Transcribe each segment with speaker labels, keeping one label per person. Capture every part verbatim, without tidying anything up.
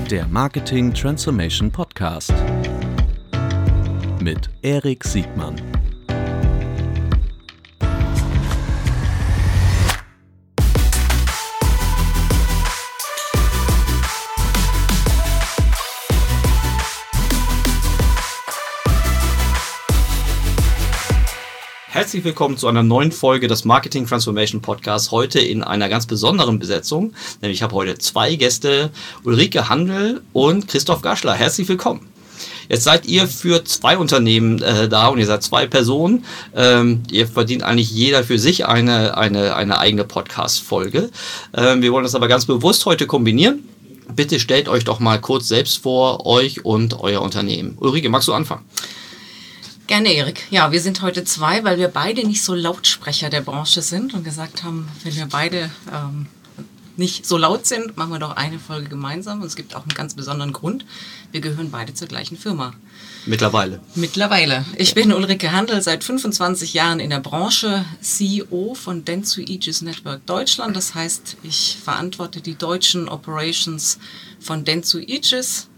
Speaker 1: Der Marketing Transformation Podcast mit Erik Siegmann.
Speaker 2: Herzlich willkommen zu einer neuen Folge des Marketing Transformation Podcasts, heute in einer ganz besonderen Besetzung. Nämlich ich habe heute zwei Gäste, Ulrike Handel und Christoph Gaschler. Herzlich willkommen. Jetzt seid ihr für zwei Unternehmen äh, da und ihr seid zwei Personen. Ähm, ihr verdient eigentlich jeder für sich eine, eine, eine eigene Podcast-Folge. Ähm, wir wollen das aber ganz bewusst heute kombinieren. Bitte stellt euch doch mal kurz selbst vor, euch und euer Unternehmen. Ulrike, magst du anfangen?
Speaker 3: Gerne, Erik. Ja, wir sind heute zwei, weil wir beide nicht so Lautsprecher der Branche sind und gesagt haben, wenn wir beide ähm, nicht so laut sind, machen wir doch eine Folge gemeinsam. Und es gibt auch einen ganz besonderen Grund. Wir gehören beide zur gleichen Firma.
Speaker 2: Mittlerweile.
Speaker 3: Mittlerweile. Ich bin Ulrike Handel, seit fünfundzwanzig Jahren in der Branche, C E O von Dentsu Aegis Network Deutschland. Das heißt, ich verantworte die deutschen Operations von Dentsu Aegis.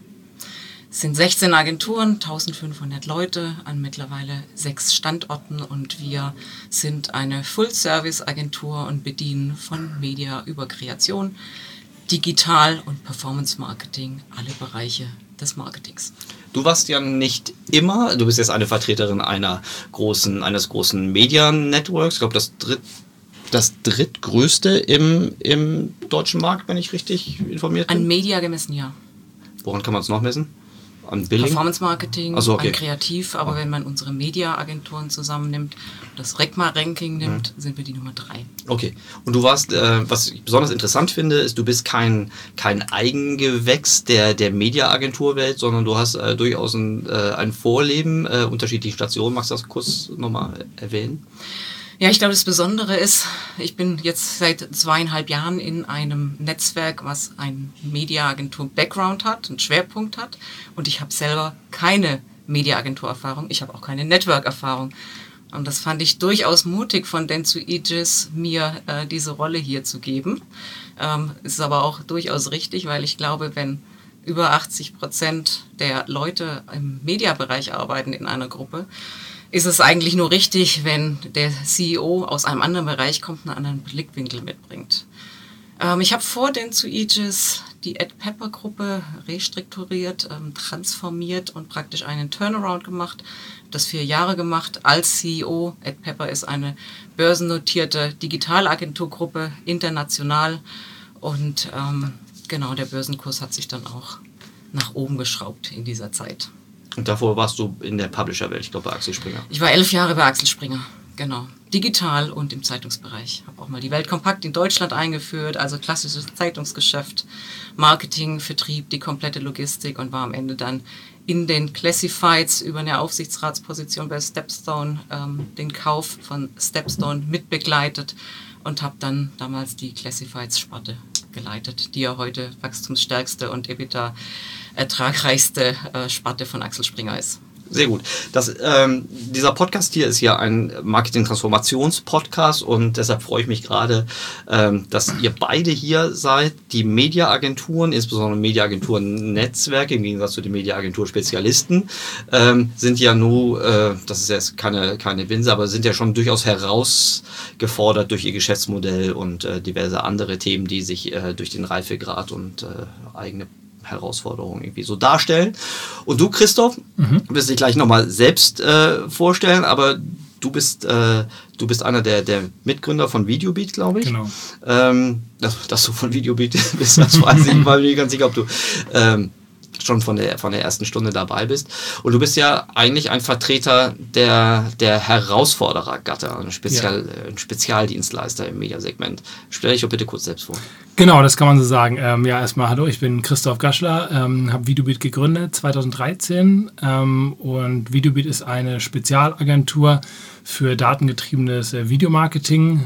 Speaker 3: Es sind sechzehn Agenturen, eintausendfünfhundert Leute an mittlerweile sechs Standorten und wir sind eine Full-Service-Agentur und bedienen von Media über Kreation, Digital und Performance-Marketing alle Bereiche des Marketings.
Speaker 2: Du warst ja nicht immer, du bist jetzt eine Vertreterin einer großen, eines großen Media-Networks, ich glaube das dritt, das drittgrößte im, im deutschen Markt, wenn ich richtig informiert bin.
Speaker 3: An Media gemessen, ja.
Speaker 2: Woran kann man es noch messen? An Billing?
Speaker 3: Performance Marketing,
Speaker 2: also, okay.
Speaker 3: An Kreativ, aber okay. Wenn man unsere Media-Agenturen zusammennimmt, das RECMA-Ranking nimmt, mhm. sind wir die Nummer drei. Okay, und du warst, äh, was ich besonders interessant finde, ist, du bist kein, kein Eigengewächs der, der Media-Agenturwelt, sondern du hast äh, durchaus ein, äh, ein Vorleben, äh, unterschiedliche Stationen. Magst du das kurz nochmal erwähnen? Ja, ich glaube, das Besondere ist, ich bin jetzt seit zweieinhalb Jahren in einem Netzwerk, was ein Media-Agentur-Background hat, einen Schwerpunkt hat. Und ich habe selber keine Media-Agentur-Erfahrung, ich habe auch keine Network-Erfahrung. Und das fand ich durchaus mutig von Dentsu Aegis, mir äh, diese Rolle hier zu geben. Ähm, ist aber auch durchaus richtig, weil ich glaube, wenn über achtzig Prozent der Leute im Media-Bereich arbeiten in einer Gruppe, ist es eigentlich nur richtig, wenn der C E O aus einem anderen Bereich kommt, einen anderen Blickwinkel mitbringt. Ähm, ich habe vor Dentsu Aegis die AdPepper-Gruppe restrukturiert, ähm, transformiert und praktisch einen Turnaround gemacht. Das vier Jahre gemacht als C E O. AdPepper ist eine börsennotierte Digitalagenturgruppe, international. Und ähm, genau, der Börsenkurs hat sich dann auch nach oben geschraubt in dieser Zeit.
Speaker 2: Und davor warst du in der Publisher-Welt, ich glaube bei Axel Springer.
Speaker 3: Ich war elf Jahre bei Axel Springer, genau. Digital und im Zeitungsbereich. Habe auch mal die Welt kompakt in Deutschland eingeführt, also klassisches Zeitungsgeschäft, Marketing, Vertrieb, die komplette Logistik und war am Ende dann in den Classifieds über eine Aufsichtsratsposition bei Stepstone, ähm, den Kauf von Stepstone mitbegleitet und habe dann damals die Classifieds-Sparte geleitet, die ja heute wachstumsstärkste und EBITDA ertragreichste äh, Sparte von Axel Springer ist.
Speaker 2: Sehr gut. Das, ähm, dieser Podcast hier ist ja ein Marketing-Transformations-Podcast und deshalb freue ich mich gerade, ähm, dass ihr beide hier seid. Die Media-Agenturen, insbesondere Media-Agenturen-Netzwerke, im Gegensatz zu den Media-Agentur-Spezialisten, ähm, sind ja nur, äh, das ist jetzt keine, keine Winse, aber sind ja schon durchaus herausgefordert durch ihr Geschäftsmodell und äh, diverse andere Themen, die sich äh, durch den Reifegrad und äh, eigene Herausforderungen irgendwie so darstellen. Und du, Christoph, mhm. wirst dich gleich nochmal selbst äh, vorstellen, aber du bist, äh, du bist einer der, der Mitgründer von Videobeat, glaube ich.
Speaker 4: Genau.
Speaker 2: Ähm, dass, dass du von Videobeat bist, das weiß ich, weil ich ganz sicher, ob du ähm, schon von der, von der ersten Stunde dabei bist. Und du bist ja eigentlich ein Vertreter der, der Herausforderergatter, ein, Spezial, ja. ein Spezialdienstleister im Mediasegment. Stell dich doch bitte kurz selbst vor.
Speaker 4: Genau, das kann man so sagen. Ähm, ja, erstmal hallo, ich bin Christoph Gaschler, ähm, habe Videobeat gegründet zweitausenddreizehn ähm, und Videobeat ist eine Spezialagentur für datengetriebenes äh, Videomarketing.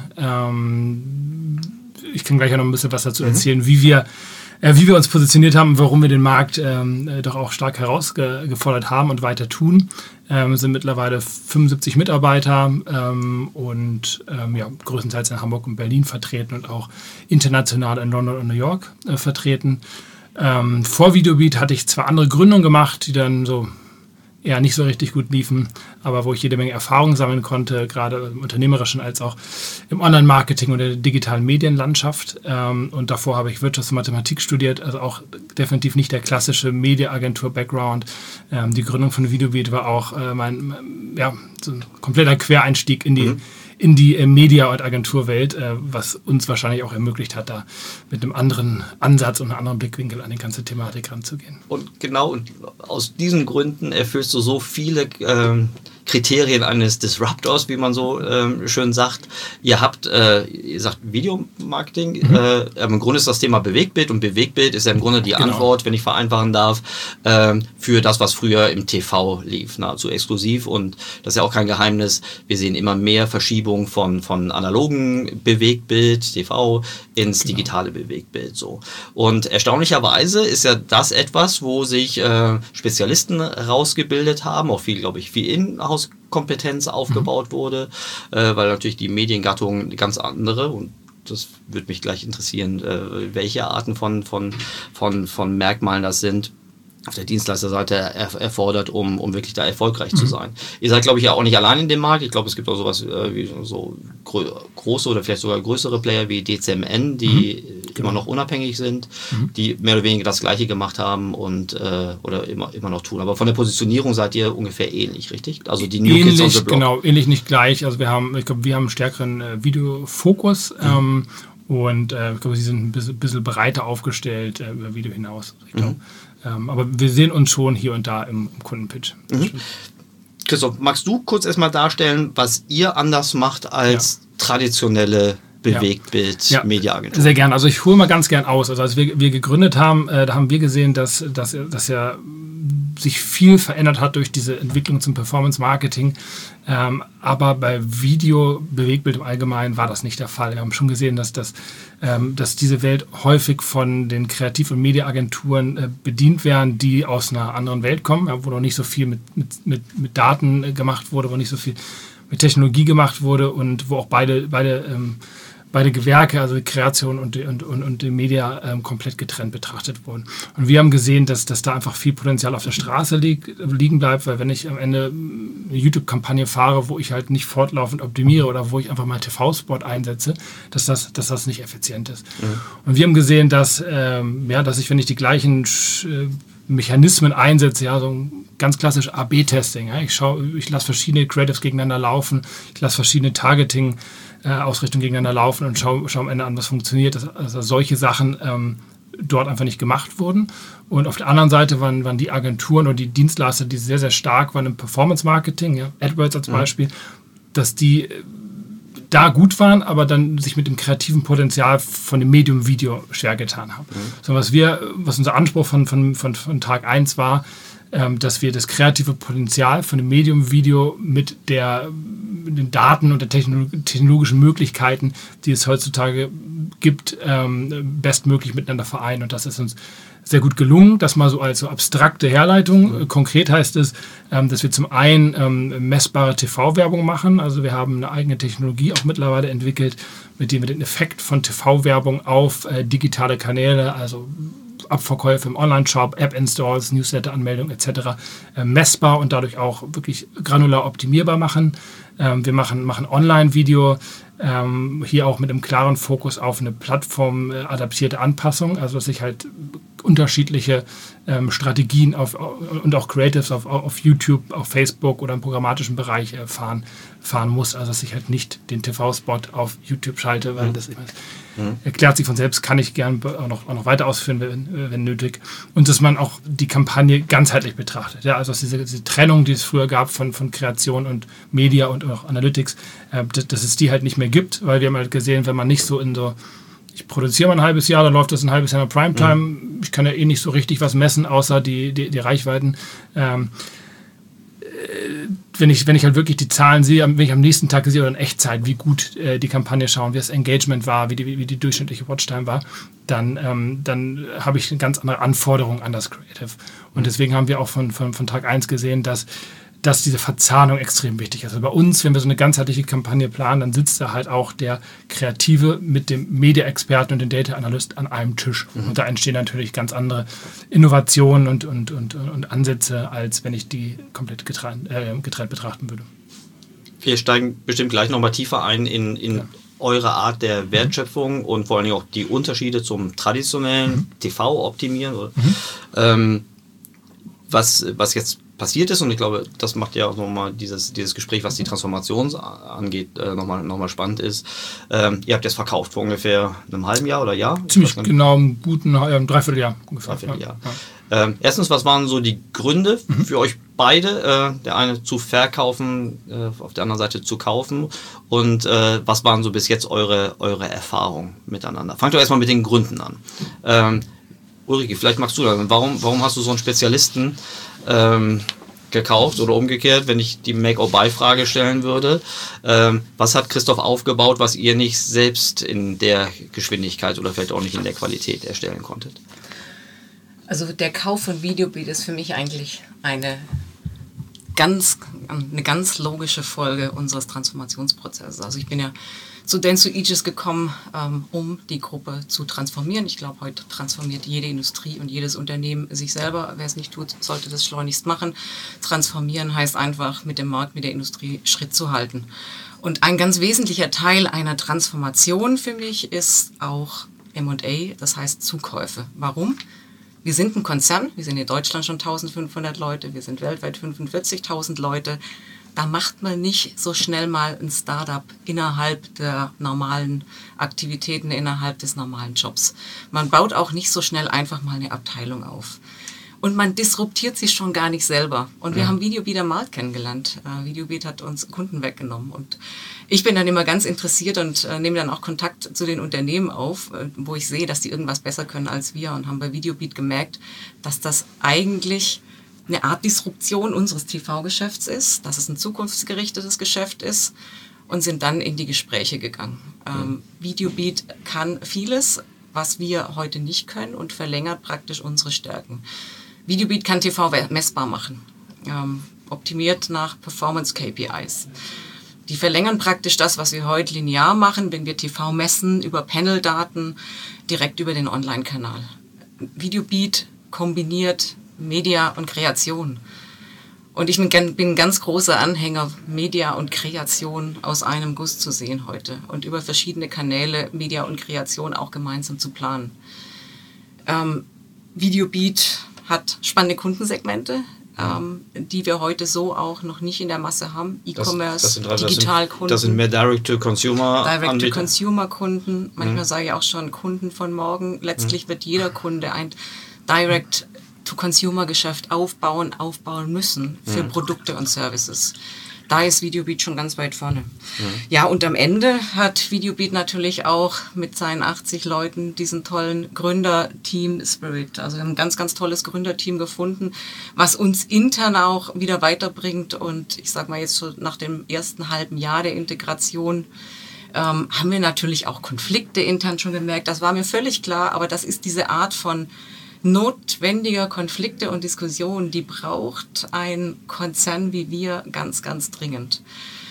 Speaker 4: Ähm, ich kann gleich noch ein bisschen was dazu erzählen, mhm. wie wir Äh, wie wir uns positioniert haben, warum wir den Markt ähm, doch auch stark herausgefordert haben und weiter tun. Ähm, sind mittlerweile fünfundsiebzig Mitarbeiter ähm, und ähm, ja, größtenteils in Hamburg und Berlin vertreten und auch international in London und New York äh, vertreten. Ähm, vor Videobeat hatte ich zwei andere Gründungen gemacht, die dann so eher nicht so richtig gut liefen, aber wo ich jede Menge Erfahrung sammeln konnte, gerade im unternehmerischen als auch im Online-Marketing und der digitalen Medienlandschaft. Ähm, und davor habe ich Wirtschafts- und Mathematik studiert, also auch definitiv nicht der klassische Media-Agentur-Background. Ähm, die Gründung von Videobeat war auch äh, mein, ja, so ein kompletter Quereinstieg in die mhm. in die äh, Media- und Agenturwelt, äh, was uns wahrscheinlich auch ermöglicht hat, da mit einem anderen Ansatz und einem anderen Blickwinkel an die ganze Thematik ranzugehen.
Speaker 2: Und genau und aus diesen Gründen erfüllst du so viele ähm, Kriterien eines Disruptors, wie man so ähm, schön sagt. Ihr habt, äh, ihr sagt Videomarketing, mhm. äh, im Grunde ist das Thema Bewegtbild und Bewegtbild ist ja im Grunde die genau. Antwort, wenn ich vereinfachen darf, äh, für das, was früher im T V lief, nahezu exklusiv, und das ist ja auch kein Geheimnis, wir sehen immer mehr Verschiebung von, von analogen Bewegtbild, T V, ins genau. digitale Bewegtbild. So. Und erstaunlicherweise ist ja das etwas, wo sich äh, Spezialisten rausgebildet haben, auch viel, glaube ich, viel Inhouse-Kompetenz aufgebaut mhm. wurde, äh, weil natürlich die Mediengattung eine ganz andere, und das würde mich gleich interessieren, äh, welche Arten von, von, von, von Merkmalen das sind, auf der Dienstleisterseite er, erfordert, um, um wirklich da erfolgreich mhm. zu sein. Ihr seid, glaube ich, ja auch nicht allein in dem Markt. Ich glaube, es gibt auch sowas äh, wie so gro- große oder vielleicht sogar größere Player wie D C M N, die mhm. immer noch unabhängig sind, mhm. die mehr oder weniger das Gleiche gemacht haben und äh, oder immer, immer noch tun. Aber von der Positionierung seid ihr ungefähr ähnlich, richtig? Also die New
Speaker 4: ähnlich,
Speaker 2: Kids on the Block.
Speaker 4: Genau, ähnlich nicht gleich. Also wir haben, ich glaube, wir haben einen stärkeren äh, Videofokus. Mhm. Ähm, Und äh, ich glaube, sie sind ein bisschen, bisschen breiter aufgestellt äh, über Video hinaus. Ich glaub. Mhm. Ähm, aber wir sehen uns schon hier und da im, im Kundenpitch.
Speaker 2: Mhm. Christoph, magst du kurz erstmal darstellen, was ihr anders macht als ja. traditionelle Bewegtbild-Media-Agentur?
Speaker 4: Ja. Sehr gern. Also ich hole mal ganz gern aus. Also als wir, wir gegründet haben, äh, da haben wir gesehen, dass, dass, dass ja sich viel verändert hat durch diese Entwicklung zum Performance-Marketing. Ähm, aber bei Video, Bewegtbild im Allgemeinen war das nicht der Fall. Wir haben schon gesehen, dass, das, ähm, dass diese Welt häufig von den Kreativ- und Mediaagenturen äh, bedient werden, die aus einer anderen Welt kommen, ja, wo noch nicht so viel mit, mit, mit, mit Daten äh, gemacht wurde, wo nicht so viel mit Technologie gemacht wurde und wo auch beide, beide ähm, beide Gewerke, also die Kreation und die, und, und, und die Media, ähm, komplett getrennt betrachtet wurden. Und wir haben gesehen, dass, dass da einfach viel Potenzial auf der Straße lieg, liegen bleibt, weil wenn ich am Ende eine YouTube-Kampagne fahre, wo ich halt nicht fortlaufend optimiere oder wo ich einfach mal T V-Spot einsetze, dass das, dass das nicht effizient ist. Mhm. Und wir haben gesehen, dass, ähm, ja, dass ich, wenn ich die gleichen äh, Mechanismen einsetze, ja, so ein ganz klassisch A B Testing. Ja. Ich schaue, ich lasse verschiedene Creatives gegeneinander laufen, ich lasse verschiedene Targeting äh, Ausrichtungen gegeneinander laufen und schaue, schaue am Ende an, was funktioniert. Dass, also solche Sachen ähm, dort einfach nicht gemacht wurden. Und auf der anderen Seite waren, waren die Agenturen oder die Dienstleister, die sehr, sehr stark waren im Performance-Marketing, ja, AdWords als Beispiel, mhm. dass die da gut waren, aber dann sich mit dem kreativen Potenzial von dem Medium Video schwer getan haben. Mhm. So, was wir, was unser Anspruch von, von, von, von Tag eins war, ähm, dass wir das kreative Potenzial von dem Medium Video mit, der, mit den Daten und der technologischen Möglichkeiten, die es heutzutage gibt, ähm, bestmöglich miteinander vereinen. Und das ist uns sehr gut gelungen, das mal so als so abstrakte Herleitung. Mhm. Konkret heißt es, ähm, dass wir zum einen ähm, messbare T V-Werbung machen. Also wir haben eine eigene Technologie auch mittlerweile entwickelt, mit dem wir den Effekt von T V-Werbung auf äh, digitale Kanäle, also Abverkäufe im Online-Shop, App-Installs, Newsletter-Anmeldung et cetera äh, messbar und dadurch auch wirklich granular optimierbar machen. Ähm, wir machen, machen Online-Video, ähm, hier auch mit einem klaren Fokus auf eine plattformadaptierte Anpassung, also dass ich halt unterschiedliche ähm, Strategien auf, und auch Creatives auf, auf YouTube, auf Facebook oder im programmatischen Bereich äh, fahren, fahren muss. Also dass ich halt nicht den T V-Spot auf YouTube schalte, weil mhm. das mhm. erklärt sich von selbst, kann ich gerne auch noch, auch noch weiter ausführen, wenn, wenn nötig. Und dass man auch die Kampagne ganzheitlich betrachtet. Ja, also dass diese, diese Trennung, die es früher gab von, von Kreation und Media und auch Analytics, äh, dass, dass es die halt nicht mehr gibt, weil wir haben halt gesehen, wenn man nicht so in so ich produziere mal ein halbes Jahr, dann läuft das ein halbes Jahr in der Primetime. Mhm. Ich kann ja eh nicht so richtig was messen, außer die, die, die Reichweiten. Ähm, äh, wenn, ich, wenn ich halt wirklich die Zahlen sehe, wenn ich am nächsten Tag sehe oder in Echtzeit, wie gut äh, die Kampagne schauen, wie das Engagement war, wie die, wie die durchschnittliche Watchtime war, dann, ähm, dann habe ich eine ganz andere Anforderung an das Creative. Und deswegen haben wir auch von, von, von Tag eins gesehen, dass dass diese Verzahnung extrem wichtig ist. Also bei uns, wenn wir so eine ganzheitliche Kampagne planen, dann sitzt da halt auch der Kreative mit dem Media-Experten und dem Data-Analyst an einem Tisch. Mhm. Und da entstehen natürlich ganz andere Innovationen und, und, und, und Ansätze, als wenn ich die komplett getrennt, äh, getrennt betrachten würde.
Speaker 2: Wir steigen bestimmt gleich nochmal tiefer ein in, in ja. eure Art der Wertschöpfung mhm. und vor allen Dingen auch die Unterschiede zum traditionellen mhm. T V-Optimieren. Mhm. Ähm, was, was jetzt passiert ist, und ich glaube, das macht ja auch nochmal dieses, dieses Gespräch, was die Transformation angeht, äh, nochmal noch mal spannend ist. Ähm, ihr habt jetzt verkauft vor ungefähr einem halben Jahr oder Jahr?
Speaker 4: Ziemlich genau, einem guten ja, Dreivierteljahr ungefähr.
Speaker 2: Dreivierteljahr. Ja. Ähm, erstens, was waren so die Gründe mhm. für euch beide? Äh, der eine zu verkaufen, äh, auf der anderen Seite zu kaufen. Und äh, was waren so bis jetzt eure, eure Erfahrungen miteinander? Fangt doch erstmal mit den Gründen an. Ähm, Ulrike, vielleicht magst du das. Warum, warum hast du so einen Spezialisten ähm, gekauft oder umgekehrt, wenn ich die Make-or-Buy-Frage stellen würde? Ähm, was hat Christoph aufgebaut, was ihr nicht selbst in der Geschwindigkeit oder vielleicht auch nicht in der Qualität erstellen konntet?
Speaker 3: Also der Kauf von Videobeat ist für mich eigentlich eine ganz, eine ganz logische Folge unseres Transformationsprozesses. Also ich bin ja zu Dentsu Aegis gekommen, ähm, um die Gruppe zu transformieren. Ich glaube, heute transformiert jede Industrie und jedes Unternehmen sich selber. Wer es nicht tut, sollte das schleunigst machen. Transformieren heißt einfach, mit dem Markt, mit der Industrie Schritt zu halten. Und ein ganz wesentlicher Teil einer Transformation für mich ist auch M und A, das heißt Zukäufe. Warum? Wir sind ein Konzern, wir sind in Deutschland schon eintausendfünfhundert Leute, wir sind weltweit fünfundvierzigtausend Leute. Da macht man nicht so schnell mal ein Startup innerhalb der normalen Aktivitäten, innerhalb des normalen Jobs. Man baut auch nicht so schnell einfach mal eine Abteilung auf. Und man disruptiert sich schon gar nicht selber. Und wir ja. haben Videobeat am Markt kennengelernt. Uh, Videobeat hat uns Kunden weggenommen. Und ich bin dann immer ganz interessiert und uh, nehme dann auch Kontakt zu den Unternehmen auf, uh, wo ich sehe, dass die irgendwas besser können als wir. Und haben bei Videobeat gemerkt, dass das eigentlich eine Art Disruption unseres T V-Geschäfts ist, dass es ein zukunftsgerichtetes Geschäft ist und sind dann in die Gespräche gegangen. Ähm, Videobeat kann vieles, was wir heute nicht können und verlängert praktisch unsere Stärken. Videobeat kann T V messbar machen, ähm, optimiert nach Performance-K P Is. Die verlängern praktisch das, was wir heute linear machen, wenn wir T V messen, über Panel-Daten, direkt über den Online-Kanal. Videobeat kombiniert Media und Kreation. Und ich bin, bin ein ganz großer Anhänger, Media und Kreation aus einem Guss zu sehen heute und über verschiedene Kanäle Media und Kreation auch gemeinsam zu planen. Ähm, Videobeat hat spannende Kundensegmente, ähm, die wir heute so auch noch nicht in der Masse haben. E-Commerce, Digitalkunden.
Speaker 2: Das sind mehr Direct-to-Consumer
Speaker 3: Direct-to-Consumer-Kunden. Manchmal mhm. sage ich auch schon Kunden von morgen. Letztlich mhm. wird jeder Kunde ein Direct To-Consumer-Geschäft aufbauen, aufbauen müssen für mhm. Produkte und Services. Da ist Videobeat schon ganz weit vorne. Mhm. Ja, und am Ende hat Videobeat natürlich auch mit seinen achtzig Leuten diesen tollen Gründerteam-Spirit. Also wir haben ein ganz, ganz tolles Gründerteam gefunden, was uns intern auch wieder weiterbringt. Und ich sag mal jetzt so nach dem ersten halben Jahr der Integration ähm, haben wir natürlich auch Konflikte intern schon gemerkt. Das war mir völlig klar, aber das ist diese Art von notwendiger Konflikte und Diskussionen, die braucht ein Konzern wie wir ganz, ganz dringend.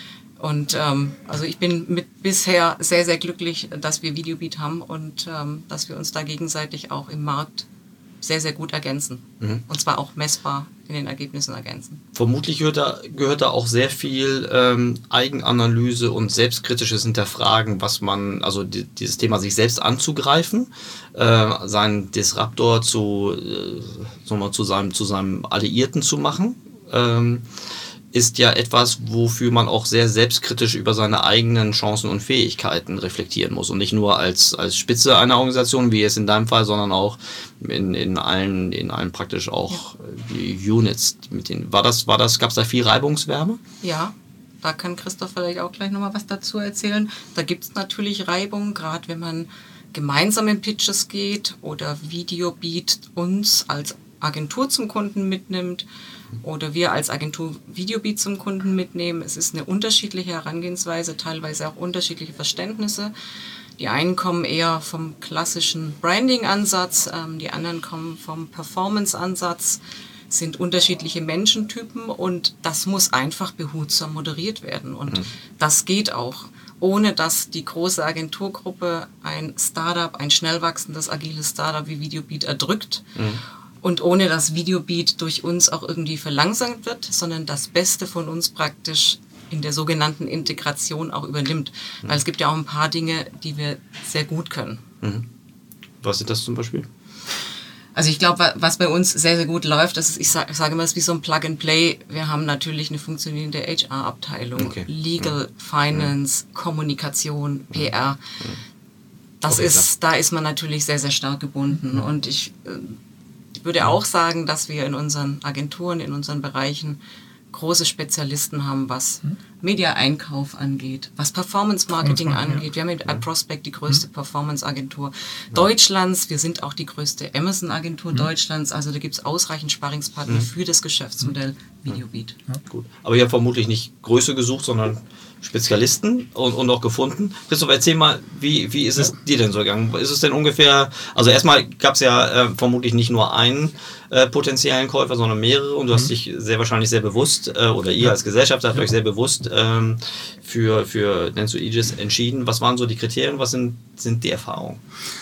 Speaker 3: Und ähm, also ich bin mit bisher sehr, sehr glücklich, dass wir Videobeat haben und ähm, dass wir uns da gegenseitig auch im Markt sehr, sehr gut ergänzen. Mhm. Und zwar auch messbar in den Ergebnissen ergänzen.
Speaker 2: Vermutlich gehört da, gehört da auch sehr viel ähm, Eigenanalyse und selbstkritisches Hinterfragen, was man, also die, dieses Thema sich selbst anzugreifen, äh, seinen Disruptor zu, äh, so mal zu, seinem, zu seinem Alliierten zu machen, ähm, ist ja etwas, wofür man auch sehr selbstkritisch über seine eigenen Chancen und Fähigkeiten reflektieren muss. Und nicht nur als, als Spitze einer Organisation, wie es in deinem Fall, sondern auch in, in allen, in allen praktisch auch ja. Units. Mit denen, war das, war das, gab es da viel Reibungswärme?
Speaker 3: Ja, da kann Christoph vielleicht auch gleich nochmal was dazu erzählen. Da gibt es natürlich Reibung, gerade wenn man gemeinsam in Pitches geht oder Videobeat uns als Agentur zum Kunden mitnimmt oder wir als Agentur Videobeat zum Kunden mitnehmen. Es ist eine unterschiedliche Herangehensweise, teilweise auch unterschiedliche Verständnisse. Die einen kommen eher vom klassischen Branding-Ansatz, ähm, die anderen kommen vom Performance-Ansatz. sind unterschiedliche Menschentypen und das muss einfach behutsam moderiert werden. Und mhm. das geht auch, ohne dass die große Agenturgruppe ein Startup, ein schnell wachsendes, agiles Startup wie Videobeat erdrückt. Mhm. Und ohne dass Videobeat durch uns auch irgendwie verlangsamt wird, sondern das Beste von uns praktisch in der sogenannten Integration auch übernimmt. Mhm. Weil es gibt ja auch ein paar Dinge, die wir sehr gut können.
Speaker 2: Mhm. Was sind das zum Beispiel?
Speaker 3: Also ich glaube, was bei uns sehr, sehr gut läuft, das ist, ich sage sag immer, es ist wie so ein Plug-and-Play. Wir haben natürlich eine funktionierende H R-Abteilung, okay. Legal, mhm. Finance, mhm. Kommunikation, P R. Mhm. Das okay, ist, klar. Da ist man natürlich sehr, sehr stark gebunden. Mhm. Und ich äh, würde auch sagen, dass wir in unseren Agenturen, in unseren Bereichen große Spezialisten haben, was hm? Media-Einkauf angeht, was Performance-Marketing ja. angeht. Wir haben mit iProspect die größte hm? Performance-Agentur ja. Deutschlands. Wir sind auch die größte Amazon-Agentur hm? Deutschlands. Also da gibt es ausreichend Sparringspartner hm? für das Geschäftsmodell Videobeat.
Speaker 2: Ja. Gut. Aber ihr habt vermutlich nicht Größe gesucht, sondern Spezialisten und, und auch gefunden. Christoph, erzähl mal, wie, wie ist es ja. dir denn so gegangen? Ist es denn ungefähr, also erstmal gab es ja äh, vermutlich nicht nur einen äh, potenziellen Käufer, sondern mehrere und du mhm. hast dich sehr wahrscheinlich sehr bewusst, äh, oder ihr ja. als Gesellschaft habt ja. euch sehr bewusst ähm, für, für Dentsu Aegis entschieden. Was waren so die Kriterien, was sind, sind die Erfahrungen?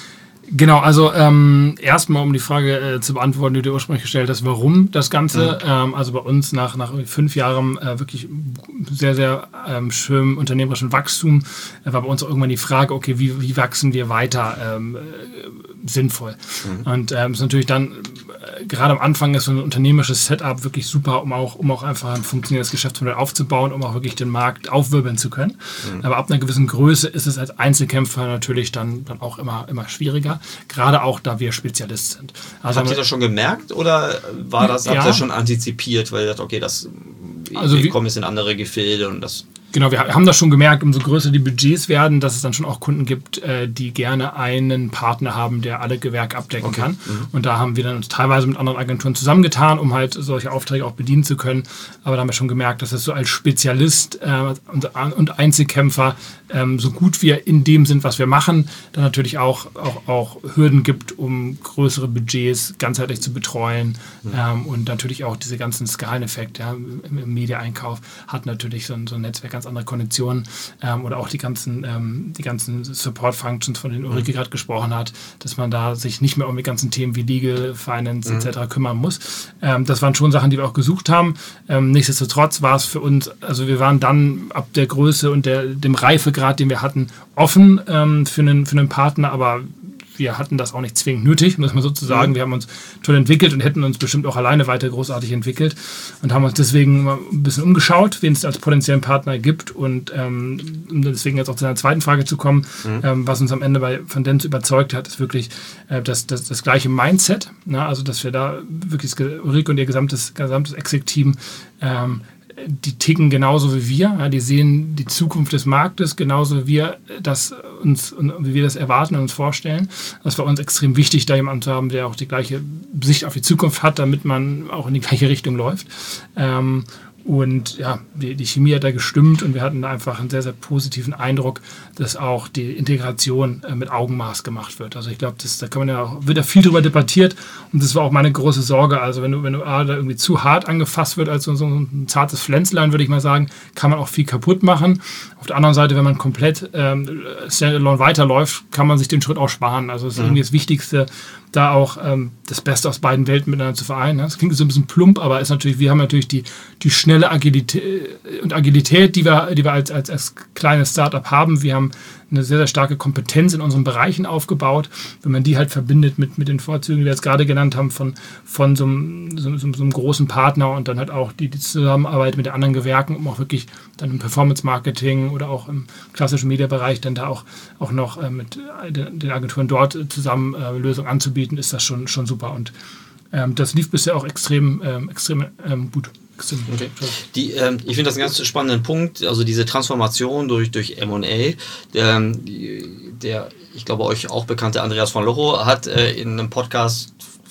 Speaker 4: Genau, also ähm, erstmal, um die Frage äh, zu beantworten, die du ursprünglich gestellt hast, warum das Ganze, mhm. ähm, also bei uns nach, nach fünf Jahren äh, wirklich sehr, sehr ähm, schönem unternehmerischen Wachstum, äh, war bei uns auch irgendwann die Frage, okay, wie, wie wachsen wir weiter ähm, äh, sinnvoll? Mhm. Und ähm, ist natürlich dann, äh, gerade am Anfang ist so ein unternehmerisches Setup wirklich super, um auch, um auch einfach ein funktionierendes Geschäftsmodell aufzubauen, um auch wirklich den Markt aufwirbeln zu können. Mhm. Aber ab einer gewissen Größe ist es als Einzelkämpfer natürlich dann, dann auch immer, immer schwieriger. Gerade auch, da wir Spezialist sind. Also
Speaker 2: habt ihr das schon gemerkt oder war das,
Speaker 4: ja.
Speaker 2: habt ihr schon antizipiert, weil ihr dacht, okay, das,
Speaker 4: also
Speaker 2: wir
Speaker 4: wie,
Speaker 2: kommen jetzt in andere Gefilde und das...
Speaker 4: Genau, wir haben das schon gemerkt, umso größer die Budgets werden, dass es dann schon auch Kunden gibt, die gerne einen Partner haben, der alle Gewerke abdecken okay. kann. Mhm. Und da haben wir dann uns teilweise mit anderen Agenturen zusammengetan, um halt solche Aufträge auch bedienen zu können. Aber da haben wir schon gemerkt, dass es so als Spezialist äh, und, und Einzelkämpfer, ähm, so gut wir in dem sind, was wir machen, dann natürlich auch, auch, auch Hürden gibt, um größere Budgets ganzheitlich zu betreuen. Mhm. Ähm, und natürlich auch diese ganzen Skaleneffekte ja, im, im Media-Einkauf hat natürlich so ein, so ein Netzwerk ganz andere Konditionen ähm, oder auch die ganzen, ähm, die ganzen Support-Functions, von denen Ulrike mhm. gerade gesprochen hat, dass man da sich nicht mehr um die ganzen Themen wie Legal, Finance mhm. et cetera kümmern muss. Ähm, das waren schon Sachen, die wir auch gesucht haben. Ähm, nichtsdestotrotz war es für uns, also wir waren dann ab der Größe und der, dem Reifegrad, den wir hatten, offen ähm, für, einen, für einen Partner, aber wir hatten das auch nicht zwingend nötig, muss man sozusagen. Mhm. Wir haben uns toll entwickelt und hätten uns bestimmt auch alleine weiter großartig entwickelt und haben uns deswegen mal ein bisschen umgeschaut, wen es als potenziellen Partner gibt und ähm, um deswegen jetzt auch zu einer zweiten Frage zu kommen, mhm. ähm, was uns am Ende bei von Dentsu überzeugt hat, ist wirklich äh, das, das, das gleiche Mindset, ne? Also dass wir da wirklich Ulrike und ihr gesamtes, gesamtes Exec-Team ähm, die ticken genauso wie wir, ja, die sehen die Zukunft des Marktes genauso wie wir das uns, wie wir das erwarten und uns vorstellen. Das war uns extrem wichtig, da jemanden zu haben, der auch die gleiche Sicht auf die Zukunft hat, damit man auch in die gleiche Richtung läuft. Ähm, Und ja, die, die Chemie hat da gestimmt und wir hatten da einfach einen sehr, sehr positiven Eindruck, dass auch die Integration äh, mit Augenmaß gemacht wird. Also ich glaube, da kann man ja auch, wird ja viel drüber debattiert und das war auch meine große Sorge. Also wenn du, wenn du A, da irgendwie zu hart angefasst wird als so, so ein zartes Pflänzlein, würde ich mal sagen, kann man auch viel kaputt machen. Auf der anderen Seite, wenn man komplett ähm, standalone weiterläuft, kann man sich den Schritt auch sparen. Also das ist mhm. irgendwie das Wichtigste, da auch ähm, das Beste aus beiden Welten miteinander zu vereinen. Das klingt so ein bisschen plump, aber ist natürlich, wir haben natürlich die, die schnelle Agilität und Agilität, die wir, die wir als, als, als kleines Startup haben. Wir haben eine sehr, sehr starke Kompetenz in unseren Bereichen aufgebaut. Wenn man die halt verbindet mit, mit den Vorzügen, die wir jetzt gerade genannt haben, von, von so, einem, so, so, so einem großen Partner und dann halt auch die, die Zusammenarbeit mit den anderen Gewerken, um auch wirklich dann im Performance-Marketing oder auch im klassischen Mediabereich dann da auch, auch noch äh, mit den, den Agenturen dort zusammen äh, Lösungen anzubieten, ist das schon, schon super. Und ähm, das lief bisher auch extrem, ähm, extrem ähm, gut.
Speaker 2: Okay. Die, ähm, ich finde das einen ganz spannenden Punkt, also diese Transformation durch, durch M und A. Der, der, ich glaube, euch auch bekannte Andreas von Locho hat äh, in einem Podcast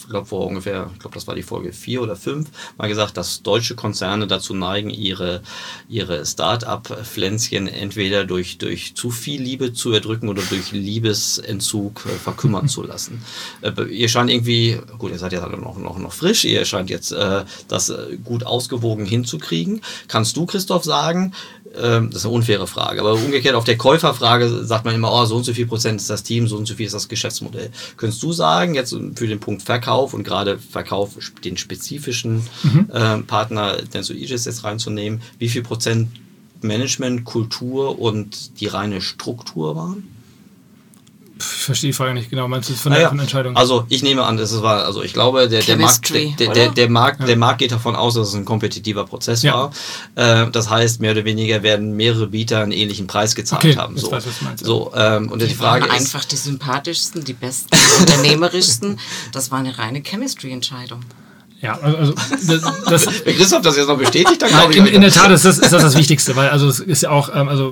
Speaker 2: glaube vor ungefähr, ich glaube das war die Folge vier oder fünf, mal gesagt, dass deutsche Konzerne dazu neigen, ihre, ihre Start-up-Pflänzchen entweder durch, durch zu viel Liebe zu erdrücken oder durch Liebesentzug äh, verkümmern zu lassen. Äh, ihr scheint irgendwie, gut, ihr seid ja noch, noch, noch frisch, ihr scheint jetzt äh, das äh, gut ausgewogen hinzukriegen. Kannst du, Christoph, sagen, äh, das ist eine unfaire Frage, aber umgekehrt auf der Käuferfrage sagt man immer, oh, so und so viel Prozent ist das Team, so und so viel ist das Geschäftsmodell. Könntest du sagen, jetzt für den Punkt Verkauf und gerade Verkauf, den spezifischen mhm. äh, Partner Denso Aegis jetzt reinzunehmen, wie viel Prozent Management, Kultur und die reine Struktur waren?
Speaker 4: Ich verstehe die Frage nicht genau. Meinst du das von der
Speaker 2: naja,
Speaker 4: Entscheidung?
Speaker 2: Also ich nehme an, das war, also ich glaube, der, der Markt, der, der, der, der, Markt, ja. der Markt geht davon aus, dass es ein kompetitiver Prozess ja. war. Äh, das heißt, mehr oder weniger werden mehrere Bieter einen ähnlichen Preis gezahlt okay, haben. So, weiß, was meinst, so ähm, und die, die Frage
Speaker 3: waren
Speaker 2: ist
Speaker 3: einfach die sympathischsten, die besten, die unternehmerischsten. Das war eine reine Chemistry-Entscheidung.
Speaker 4: Ja, also das, das
Speaker 2: wenn Christoph das jetzt noch bestätigt, dann
Speaker 4: glaube ich. In, in der Tat ist das, ist das das Wichtigste, weil also es ist ja auch, ähm, also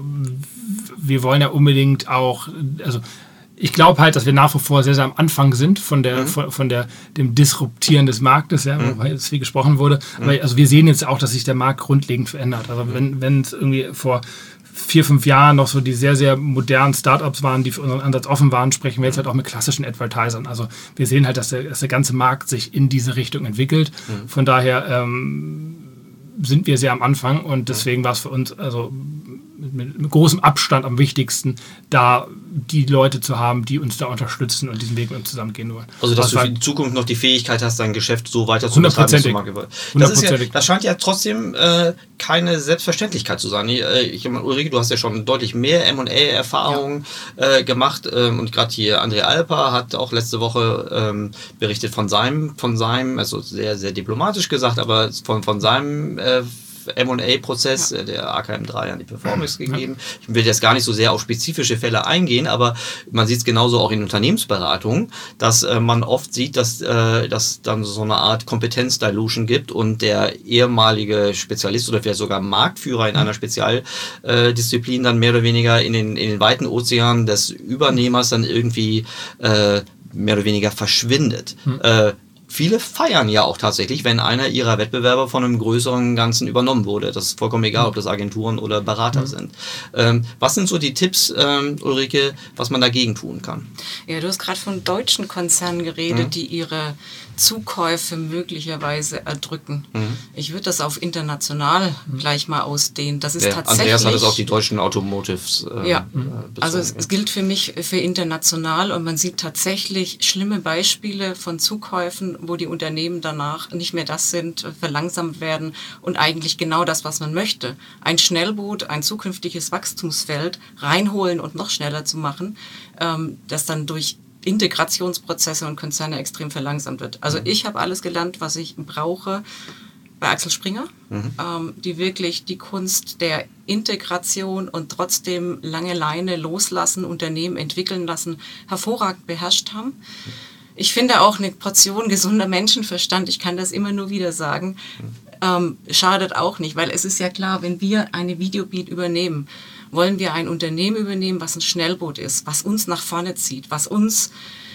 Speaker 4: wir wollen ja unbedingt auch, also ich glaube halt, dass wir nach wie vor sehr, sehr am Anfang sind von der, mhm. von, von der, dem Disruptieren des Marktes, ja, mhm. wobei jetzt viel gesprochen wurde. Mhm. Aber also wir sehen jetzt auch, dass sich der Markt grundlegend verändert. Also wenn, wenn es irgendwie vor vier, fünf Jahren noch so die sehr, sehr modernen Startups waren, die für unseren Ansatz offen waren, sprechen wir jetzt halt auch mit klassischen Advertisern. Also wir sehen halt, dass der, dass der ganze Markt sich in diese Richtung entwickelt. Mhm. Von daher ähm, sind wir sehr am Anfang und deswegen war es für uns also mit, mit großem Abstand am wichtigsten, da die Leute zu haben, die uns da unterstützen und diesen Weg mit uns zusammengehen wollen.
Speaker 2: Also, dass also du für die Zukunft noch die Fähigkeit hast, dein Geschäft so weiter zu betreiben. Das, ist ja, das scheint ja trotzdem äh, keine Selbstverständlichkeit zu sein. Ich, ich meine, Ulrike, du hast ja schon deutlich mehr M und A-Erfahrungen ja. äh, gemacht ähm, und gerade hier André Alper hat auch letzte Woche ähm, berichtet von seinem, von seinem, also sehr, sehr diplomatisch gesagt, aber von, von seinem äh, M und A-Prozess, ja. der A K M drei an die Performance ja. gegeben. Ich will jetzt gar nicht so sehr auf spezifische Fälle eingehen, aber man sieht es genauso auch in Unternehmensberatungen, dass äh, man oft sieht, dass äh, dass dann so eine Art Kompetenz-Dilution gibt und der ehemalige Spezialist oder vielleicht sogar Marktführer in einer Spezialdisziplin äh, dann mehr oder weniger in den, in den weiten Ozeanen des Übernehmers dann irgendwie äh, mehr oder weniger verschwindet. Hm. Äh, Viele feiern ja auch tatsächlich, wenn einer ihrer Wettbewerber von einem größeren Ganzen übernommen wurde. Das ist vollkommen egal, ob das Agenturen oder Berater mhm. sind. Ähm, was sind so die Tipps, ähm, Ulrike, was man dagegen tun kann?
Speaker 3: Ja, du hast gerade von deutschen Konzernen geredet, mhm. die ihre Zukäufe möglicherweise erdrücken. Mhm. Ich würde das auf international mhm. gleich mal ausdehnen. Das ist ja, tatsächlich.
Speaker 2: Andreas hat es auf die deutschen Automotives äh,
Speaker 3: ja. bezogen. Also es, es gilt für mich für international und man sieht tatsächlich schlimme Beispiele von Zukäufen, wo die Unternehmen danach nicht mehr das sind, verlangsamt werden und eigentlich genau das, was man möchte. Ein Schnellboot, ein zukünftiges Wachstumsfeld reinholen und noch schneller zu machen, ähm, das dann durch Integrationsprozesse und Konzerne extrem verlangsamt wird. Also ich habe alles gelernt, was ich brauche bei Axel Springer, mhm. ähm, die wirklich die Kunst der Integration und trotzdem lange Leine loslassen, Unternehmen entwickeln lassen, hervorragend beherrscht haben. Ich finde auch eine Portion gesunder Menschenverstand, ich kann das immer nur wieder sagen, ähm, schadet auch nicht, weil es ist ja klar, wenn wir eine Videobeat übernehmen, wollen wir ein Unternehmen übernehmen, was ein Schnellboot ist, was uns nach vorne zieht, was uns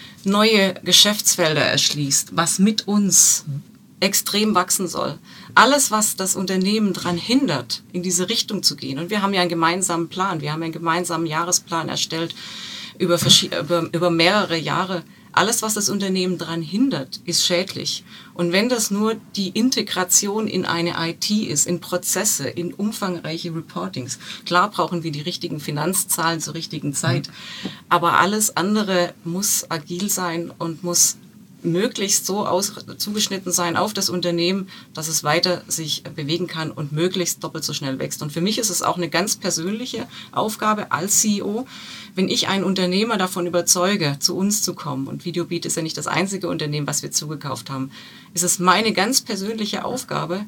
Speaker 3: neue Geschäftsfelder erschließt, was mit uns extrem wachsen soll. Alles, was das Unternehmen daran hindert, in diese Richtung zu gehen. Und wir haben ja einen gemeinsamen Plan, wir haben einen gemeinsamen Jahresplan erstellt über, über, über mehrere Jahre. Alles, was das Unternehmen daran hindert, ist schädlich. Und wenn das nur die Integration in eine I T ist, in Prozesse, in umfangreiche Reportings, klar brauchen wir die richtigen Finanzzahlen zur richtigen Zeit, aber alles andere muss agil sein und muss möglichst so aus, zugeschnitten sein auf das Unternehmen, dass es weiter sich bewegen kann und möglichst doppelt so schnell wächst. Und für mich ist es auch eine ganz persönliche Aufgabe als C E O, wenn ich einen Unternehmer davon überzeuge, zu uns zu kommen, und Videobeat ist ja nicht das einzige Unternehmen, was wir zugekauft haben, ist es meine ganz persönliche Aufgabe,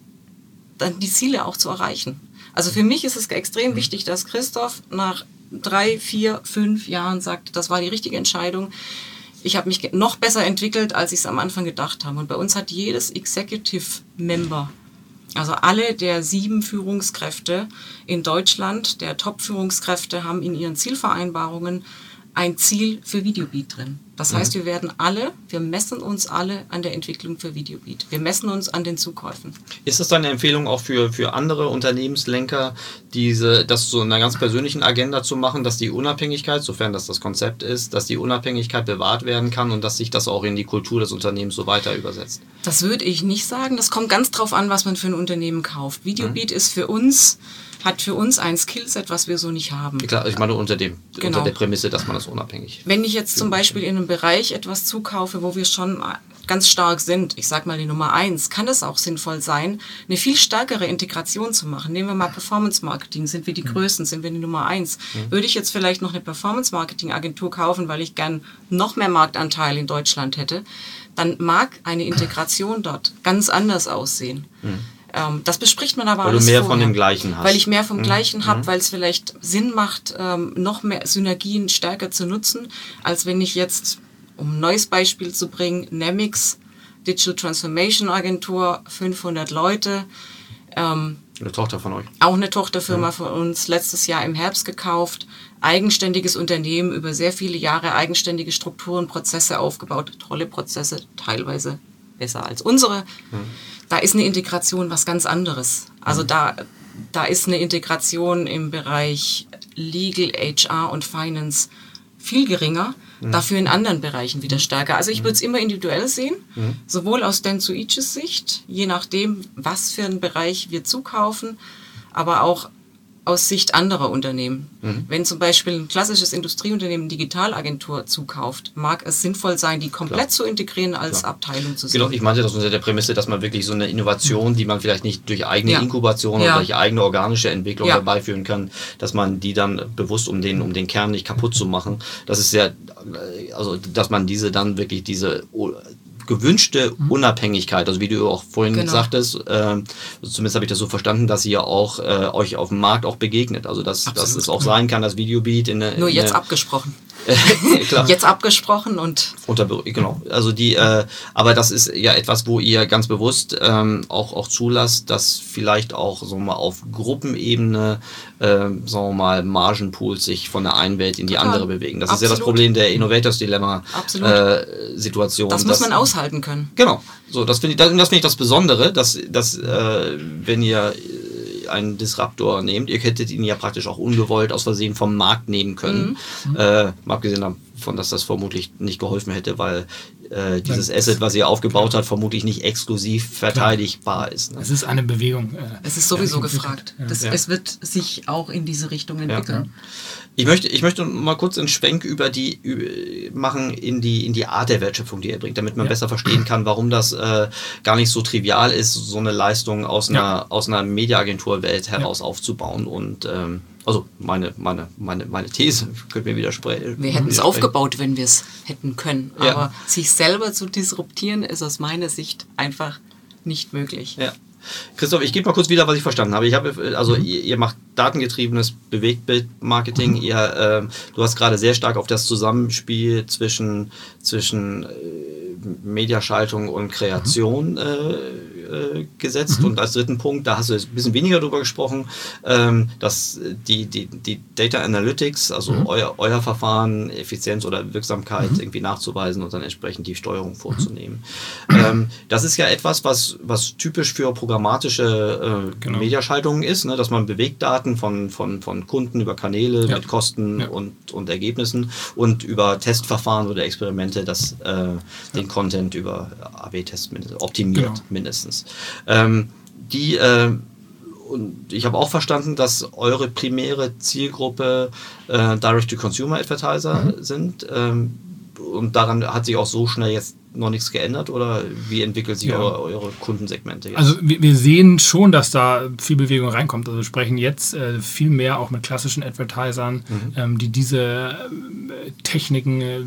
Speaker 3: dann die Ziele auch zu erreichen. Also für mich ist es extrem wichtig, dass Christoph nach drei, vier, fünf Jahren sagt, das war die richtige Entscheidung. Ich habe mich noch besser entwickelt, als ich es am Anfang gedacht habe. Und bei uns hat jedes Executive Member, also alle der sieben Führungskräfte in Deutschland, der Top-Führungskräfte, haben in ihren Zielvereinbarungen ein Ziel für Videobeat drin. Das heißt, wir werden alle, wir messen uns alle an der Entwicklung für Videobeat. Wir messen uns an den Zukäufen.
Speaker 2: Ist das dann eine Empfehlung auch für, für andere Unternehmenslenker, diese, das so in einer ganz persönlichen Agenda zu machen, dass die Unabhängigkeit, sofern das das Konzept ist, dass die Unabhängigkeit bewahrt werden kann und dass sich das auch in die Kultur des Unternehmens so weiter übersetzt?
Speaker 3: Das würde ich nicht sagen. Das kommt ganz drauf an, was man für ein Unternehmen kauft. Videobeat mhm. ist für uns... hat für uns ein Skillset, was wir so nicht haben.
Speaker 2: Klar, ich meine unter, dem, genau. unter der Prämisse, dass man das unabhängig...
Speaker 3: Wenn ich jetzt zum Beispiel in einem Bereich etwas zukaufe, wo wir schon ganz stark sind, ich sag mal die Nummer eins, kann es auch sinnvoll sein, eine viel stärkere Integration zu machen. Nehmen wir mal Performance Marketing, sind wir die mhm. Größten, sind wir die Nummer eins. Mhm. Würde ich jetzt vielleicht noch eine Performance Marketing Agentur kaufen, weil ich gern noch mehr Marktanteil in Deutschland hätte, dann mag eine Integration dort ganz anders aussehen. Mhm. Das bespricht man aber
Speaker 2: weil
Speaker 3: alles
Speaker 2: du mehr
Speaker 3: vorher,
Speaker 2: von dem Gleichen hast.
Speaker 3: Weil ich mehr vom mhm. Gleichen habe,
Speaker 2: mhm.
Speaker 3: weil es vielleicht Sinn macht, noch mehr Synergien stärker zu nutzen, als wenn ich jetzt, um ein neues Beispiel zu bringen, Nemix, Digital Transformation Agentur, fünfhundert Leute. Ähm,
Speaker 2: eine Tochter von euch.
Speaker 3: Auch eine Tochterfirma mhm. von uns, letztes Jahr im Herbst gekauft. Eigenständiges Unternehmen, über sehr viele Jahre eigenständige Strukturen, Prozesse aufgebaut, tolle Prozesse, teilweise besser als unsere. Mhm. Da ist eine Integration was ganz anderes. Also da, da ist eine Integration im Bereich Legal, H R und Finance viel geringer, mhm. dafür in anderen Bereichen wieder stärker. Also ich würde es immer individuell sehen, mhm. sowohl aus Dentsuiches Sicht, je nachdem, was für einen Bereich wir zukaufen, aber auch aus Sicht anderer Unternehmen. Mhm. Wenn zum Beispiel ein klassisches Industrieunternehmen Digitalagentur zukauft, mag es sinnvoll sein, die komplett Klar. zu integrieren als Klar. Abteilung zu sehen.
Speaker 2: Genau, ich meinte das unter der Prämisse, dass man wirklich so eine Innovation, die man vielleicht nicht durch eigene ja. Inkubation ja. oder durch eigene organische Entwicklung ja. herbeiführen kann, dass man die dann bewusst, um den, um den Kern nicht kaputt zu machen, das ist ja, also dass man diese dann wirklich diese gewünschte Unabhängigkeit, also wie du auch vorhin genau. sagtest, äh, zumindest habe ich das so verstanden, dass ihr auch äh, euch auf dem Markt auch begegnet, also dass, dass es auch sein kann, dass Videobeat in eine...
Speaker 3: Nur
Speaker 2: in
Speaker 3: jetzt
Speaker 2: eine,
Speaker 3: abgesprochen. Jetzt abgesprochen und...
Speaker 2: Unter, genau, also die, äh, aber das ist ja etwas, wo ihr ganz bewusst ähm, auch, auch zulasst, dass vielleicht auch so mal auf Gruppenebene, äh, sagen wir mal, Margenpools sich von der einen Welt in die Total. andere bewegen. Das Absolut. ist ja das Problem der Innovators Dilemma äh, Situation.
Speaker 3: Das muss man aushalten können.
Speaker 2: Genau, so, das finde ich, das, das, find ich das Besondere, dass, dass äh, wenn ihr einen Disruptor nehmt, ihr hättet ihn ja praktisch auch ungewollt aus Versehen vom Markt nehmen können. Mhm. Äh, mal abgesehen davon, dass das vermutlich nicht geholfen hätte, weil äh, dieses Nein, Asset, was ihr aufgebaut habt, vermutlich nicht exklusiv verteidigbar ist. Ne?
Speaker 4: Es ist eine Bewegung. Äh,
Speaker 3: es ist sowieso gefragt. Ja. Das, ja. Es wird sich auch in diese Richtung entwickeln.
Speaker 2: Ja. Ich möchte, ich möchte mal kurz einen Schwenk über die über, machen in die, in die Art der Wertschöpfung, die ihr bringt, damit man ja. besser verstehen kann, warum das äh, gar nicht so trivial ist, so eine Leistung aus einer, ja. aus einer Mediaagenturwelt heraus ja. aufzubauen. Und ähm, also meine, meine, meine, meine These, könnt mir widersprechen.
Speaker 3: Wir hätten es aufgebaut, wenn wir es hätten können. Aber ja. sich selber zu disruptieren, ist aus meiner Sicht einfach nicht möglich.
Speaker 2: Ja. Christoph, ich gebe mal kurz wieder, was ich verstanden habe. Ich habe, also mhm. ihr, ihr macht datengetriebenes Bewegtbildmarketing. Mhm. Ihr, äh, du hast gerade sehr stark auf das Zusammenspiel zwischen zwischen äh, Mediaschaltung und Kreation mhm. äh, äh, gesetzt. Mhm. Und als dritten Punkt, da hast du jetzt ein bisschen weniger drüber gesprochen, ähm, dass die, die, die Data Analytics, also mhm. euer, euer Verfahren, Effizienz oder Wirksamkeit mhm. irgendwie nachzuweisen und dann entsprechend die Steuerung vorzunehmen. Mhm. Ähm, das ist ja etwas, was, was typisch für programmatische äh, genau. Mediaschaltungen ist, ne? Dass man Bewegtdaten von, von, von Kunden über Kanäle ja. mit Kosten ja. und, und Ergebnissen und über Testverfahren oder Experimente das, äh, ja. den Content über A B-Tests optimiert genau. mindestens. Ähm, die, äh, und ich habe auch verstanden, dass eure primäre Zielgruppe äh, Direct-to-Consumer-Advertiser mhm. sind. Ähm, und daran hat sich auch so schnell jetzt noch nichts geändert oder wie entwickelt sich ja. eure, eure Kundensegmente jetzt?
Speaker 4: Also wir, wir sehen schon, dass da viel Bewegung reinkommt. Also wir sprechen jetzt äh, viel mehr auch mit klassischen Advertisern, mhm. ähm, die diese äh, Techniken, äh,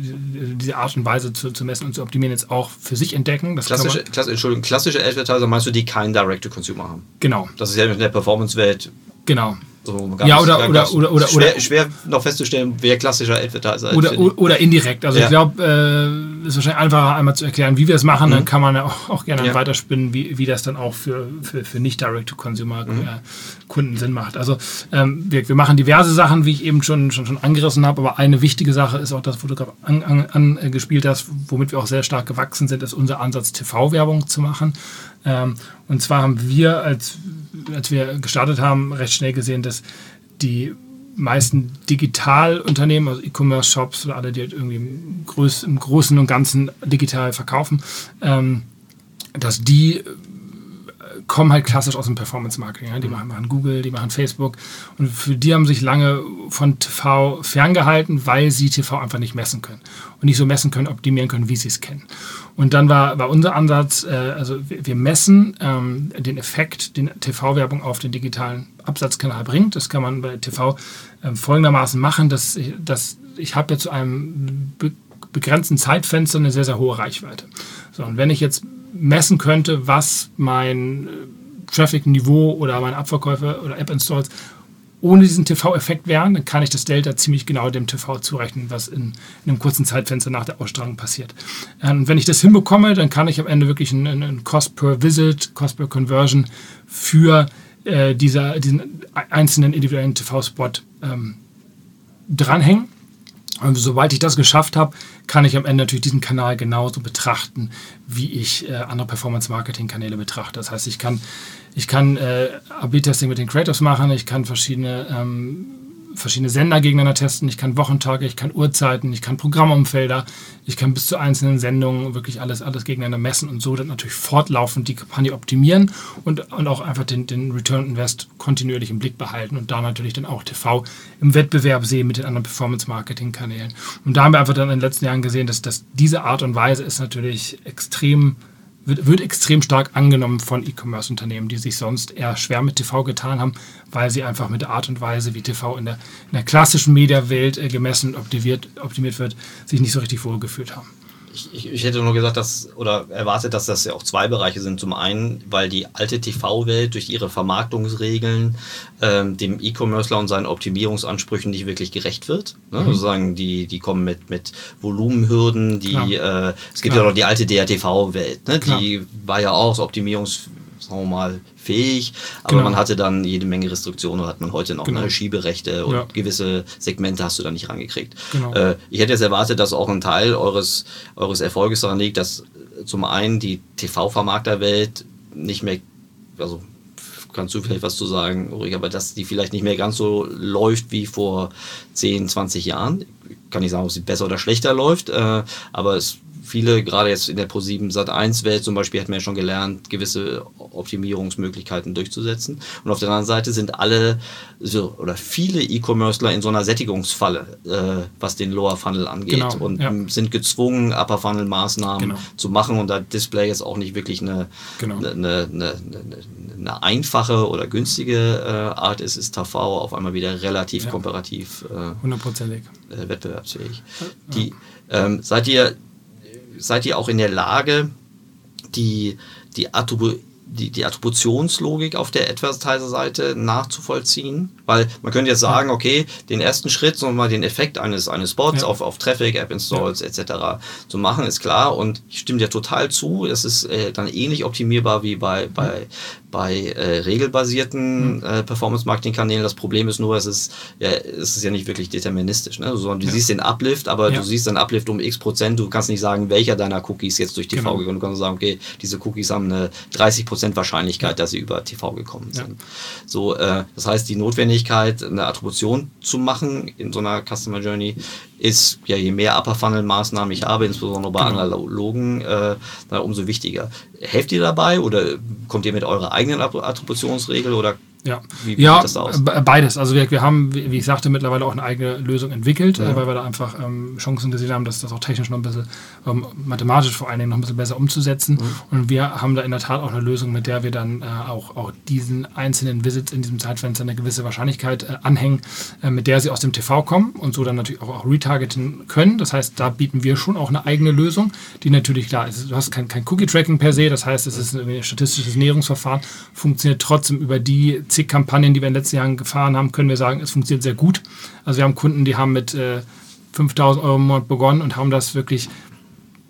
Speaker 4: diese Art und Weise zu, zu messen und zu optimieren jetzt auch für sich entdecken. Das
Speaker 2: klassische, Klasse, Entschuldigung, klassische Advertiser meinst du, die kein Direct-to-Consumer haben?
Speaker 4: Genau.
Speaker 2: Das ist ja in der Performance-Welt.
Speaker 4: Genau.
Speaker 2: So
Speaker 4: ja, oder, oder, oder, oder,
Speaker 2: schwer,
Speaker 4: oder
Speaker 2: schwer noch festzustellen, wer klassischer Advertiser ist.
Speaker 4: Oder, oder indirekt. Also ja. ich glaube, äh, ist wahrscheinlich einfacher, einmal zu erklären, wie wir es machen. Mhm. Dann kann man ja auch, auch gerne
Speaker 2: ja.
Speaker 4: weiterspinnen, wie, wie das dann auch für, für, für nicht Direct-to-Consumer-Kunden mhm. Sinn macht. Also ähm, wir, wir machen diverse Sachen, wie ich eben schon, schon, schon angerissen habe, aber eine wichtige Sache ist auch das, wo du gerade angespielt an, an, hast, womit wir auch sehr stark gewachsen sind, ist unser Ansatz, T V-Werbung zu machen. Ähm, und zwar haben wir, als, als wir gestartet haben, recht schnell gesehen, dass die meisten Digitalunternehmen, also E-Commerce-Shops oder alle, die halt irgendwie im, Groß, im Großen und Ganzen digital verkaufen, ähm, dass die kommen halt klassisch aus dem Performance-Marketing. Ja? Die machen, machen Google, die machen Facebook und für die haben sich lange von T V ferngehalten, weil sie T V einfach nicht messen können und nicht so messen können, optimieren können, wie sie es kennen. Und dann war, war unser Ansatz, äh, also wir, wir messen ähm, den Effekt, den T V-Werbung auf den digitalen Absatzkanal bringt. Das kann man bei T V äh, folgendermaßen machen, dass ich, dass ich habe ja zu einem be- begrenzten Zeitfenster eine sehr, sehr hohe Reichweite. So, und wenn ich jetzt messen könnte, was mein äh, Traffic-Niveau oder meine Abverkäufe oder App-Installs ohne diesen T V-Effekt wären, dann kann ich das Delta ziemlich genau dem T V zurechnen, was in, in einem kurzen Zeitfenster nach der Ausstrahlung passiert. Und wenn ich das hinbekomme, dann kann ich am Ende wirklich einen, einen Cost per Visit, Cost per Conversion für äh, dieser, diesen einzelnen individuellen T V-Spot ähm, dranhängen. Und sobald ich das geschafft habe, kann ich am Ende natürlich diesen Kanal genauso betrachten, wie ich äh, andere Performance-Marketing-Kanäle betrachte. Das heißt, ich kann, ich kann äh, A B Testing mit den Creatives machen, ich kann verschiedene, ähm, verschiedene Sender gegeneinander testen, ich kann Wochentage, ich kann Uhrzeiten, ich kann Programmumfelder, ich kann bis zu einzelnen Sendungen wirklich alles, alles gegeneinander messen und so dann natürlich fortlaufend die Kampagne optimieren und, und auch einfach den, den Return on Invest kontinuierlich im Blick behalten und da natürlich dann auch T V im Wettbewerb sehen mit den anderen Performance-Marketing-Kanälen. Und da haben wir einfach dann in den letzten Jahren gesehen, dass, dass diese Art und Weise ist natürlich extrem Wird, wird extrem stark angenommen von E-Commerce-Unternehmen, die sich sonst eher schwer mit T V getan haben, weil sie einfach mit der Art und Weise, wie T V in der, in der klassischen Mediawelt äh, gemessen und optimiert, optimiert wird, sich nicht so richtig wohlgefühlt haben.
Speaker 2: Ich, ich hätte nur gesagt, dass oder erwartet, dass das ja auch zwei Bereiche sind. Zum einen, weil die alte T V-Welt durch ihre Vermarktungsregeln ähm, dem E-Commercer und seinen Optimierungsansprüchen nicht wirklich gerecht wird. Ne? Mhm. Sozusagen die, die kommen mit, mit Volumenhürden, die äh, es gibt Klar. ja noch die alte D R T V-Welt, ne? Die war ja auch Optimierungs sagen wir mal, fähig, aber genau. man hatte dann jede Menge Restriktionen, hat man heute noch genau. ne, Schieberechte und ja. gewisse Segmente hast du da nicht rangekriegt. Genau. Äh, ich hätte jetzt erwartet, dass auch ein Teil eures, eures Erfolges daran liegt, dass zum einen die T V-Vermarkterwelt nicht mehr, also kannst du vielleicht was zu sagen, Ulrich, aber dass die vielleicht nicht mehr ganz so läuft wie vor zehn, zwanzig Jahren. Kann nicht sagen, ob sie besser oder schlechter läuft, äh, aber es viele, gerade jetzt in der Pro sieben Sat eins Welt zum Beispiel, hat man ja schon gelernt, gewisse Optimierungsmöglichkeiten durchzusetzen. Und auf der anderen Seite sind alle so, oder viele E-Commercer in so einer Sättigungsfalle, äh, was den Lower Funnel angeht. Genau, und ja. sind gezwungen, Upper Funnel Maßnahmen genau. zu machen. Und da Display jetzt auch nicht wirklich eine, genau. eine, eine, eine, eine einfache oder günstige äh, Art ist, ist T V auf einmal wieder relativ ja. komparativ äh,
Speaker 4: hundertprozentig
Speaker 2: äh, wettbewerbsfähig. Ja. Die, ähm, seid ihr Seid ihr auch in der Lage, die, die, Attribu- die, die Attributionslogik auf der Advertiser-Seite nachzuvollziehen? Weil man könnte jetzt sagen, okay, den ersten Schritt, sagen wir mal, den Effekt eines, eines Spots ja. auf, auf Traffic, App-Installs ja. et cetera zu machen, ist klar. Und ich stimme dir total zu, es ist äh, dann ähnlich optimierbar wie bei, bei, bei äh, regelbasierten äh, Performance-Marketing-Kanälen. Das Problem ist nur, es ist ja, es ist ja nicht wirklich deterministisch. Ne? Sondern du ja. siehst den Uplift, aber ja. du siehst den Uplift um x Prozent. Du kannst nicht sagen, welcher deiner Cookies jetzt durch T V genau. gekommen. Du kannst sagen, okay, diese Cookies haben eine dreißig Prozent Wahrscheinlichkeit, ja. dass sie über T V gekommen sind. Ja. So, äh, das heißt, die Notwendigkeit, eine Attribution zu machen in so einer Customer Journey, ist ja, je mehr Upper-Funnel-Maßnahmen ich habe, insbesondere bei genau. Analogen, äh, umso wichtiger. Helft ihr dabei oder kommt ihr mit eurer eigenen Attributionsregel oder
Speaker 4: Ja,
Speaker 2: wie, wie
Speaker 4: ja
Speaker 2: sieht das da aus?
Speaker 4: Beides. Also wir, wir haben, wie ich sagte, mittlerweile auch eine eigene Lösung entwickelt, ja. weil wir da einfach ähm, Chancen gesehen haben, dass das auch technisch noch ein bisschen, ähm, mathematisch vor allen Dingen noch ein bisschen besser umzusetzen. Mhm. Und wir haben da in der Tat auch eine Lösung, mit der wir dann äh, auch, auch diesen einzelnen Visits in diesem Zeitfenster eine gewisse Wahrscheinlichkeit äh, anhängen, äh, mit der sie aus dem T V kommen und so dann natürlich auch, auch retargeten können. Das heißt, da bieten wir schon auch eine eigene Lösung, die natürlich klar ist. Du hast kein, kein Cookie-Tracking per se, das heißt, es ist ein statistisches Näherungsverfahren, funktioniert trotzdem über die zig Kampagnen, die wir in den letzten Jahren gefahren haben, können wir sagen, es funktioniert sehr gut. Also wir haben Kunden, die haben mit äh, fünftausend Euro im Monat begonnen und haben das wirklich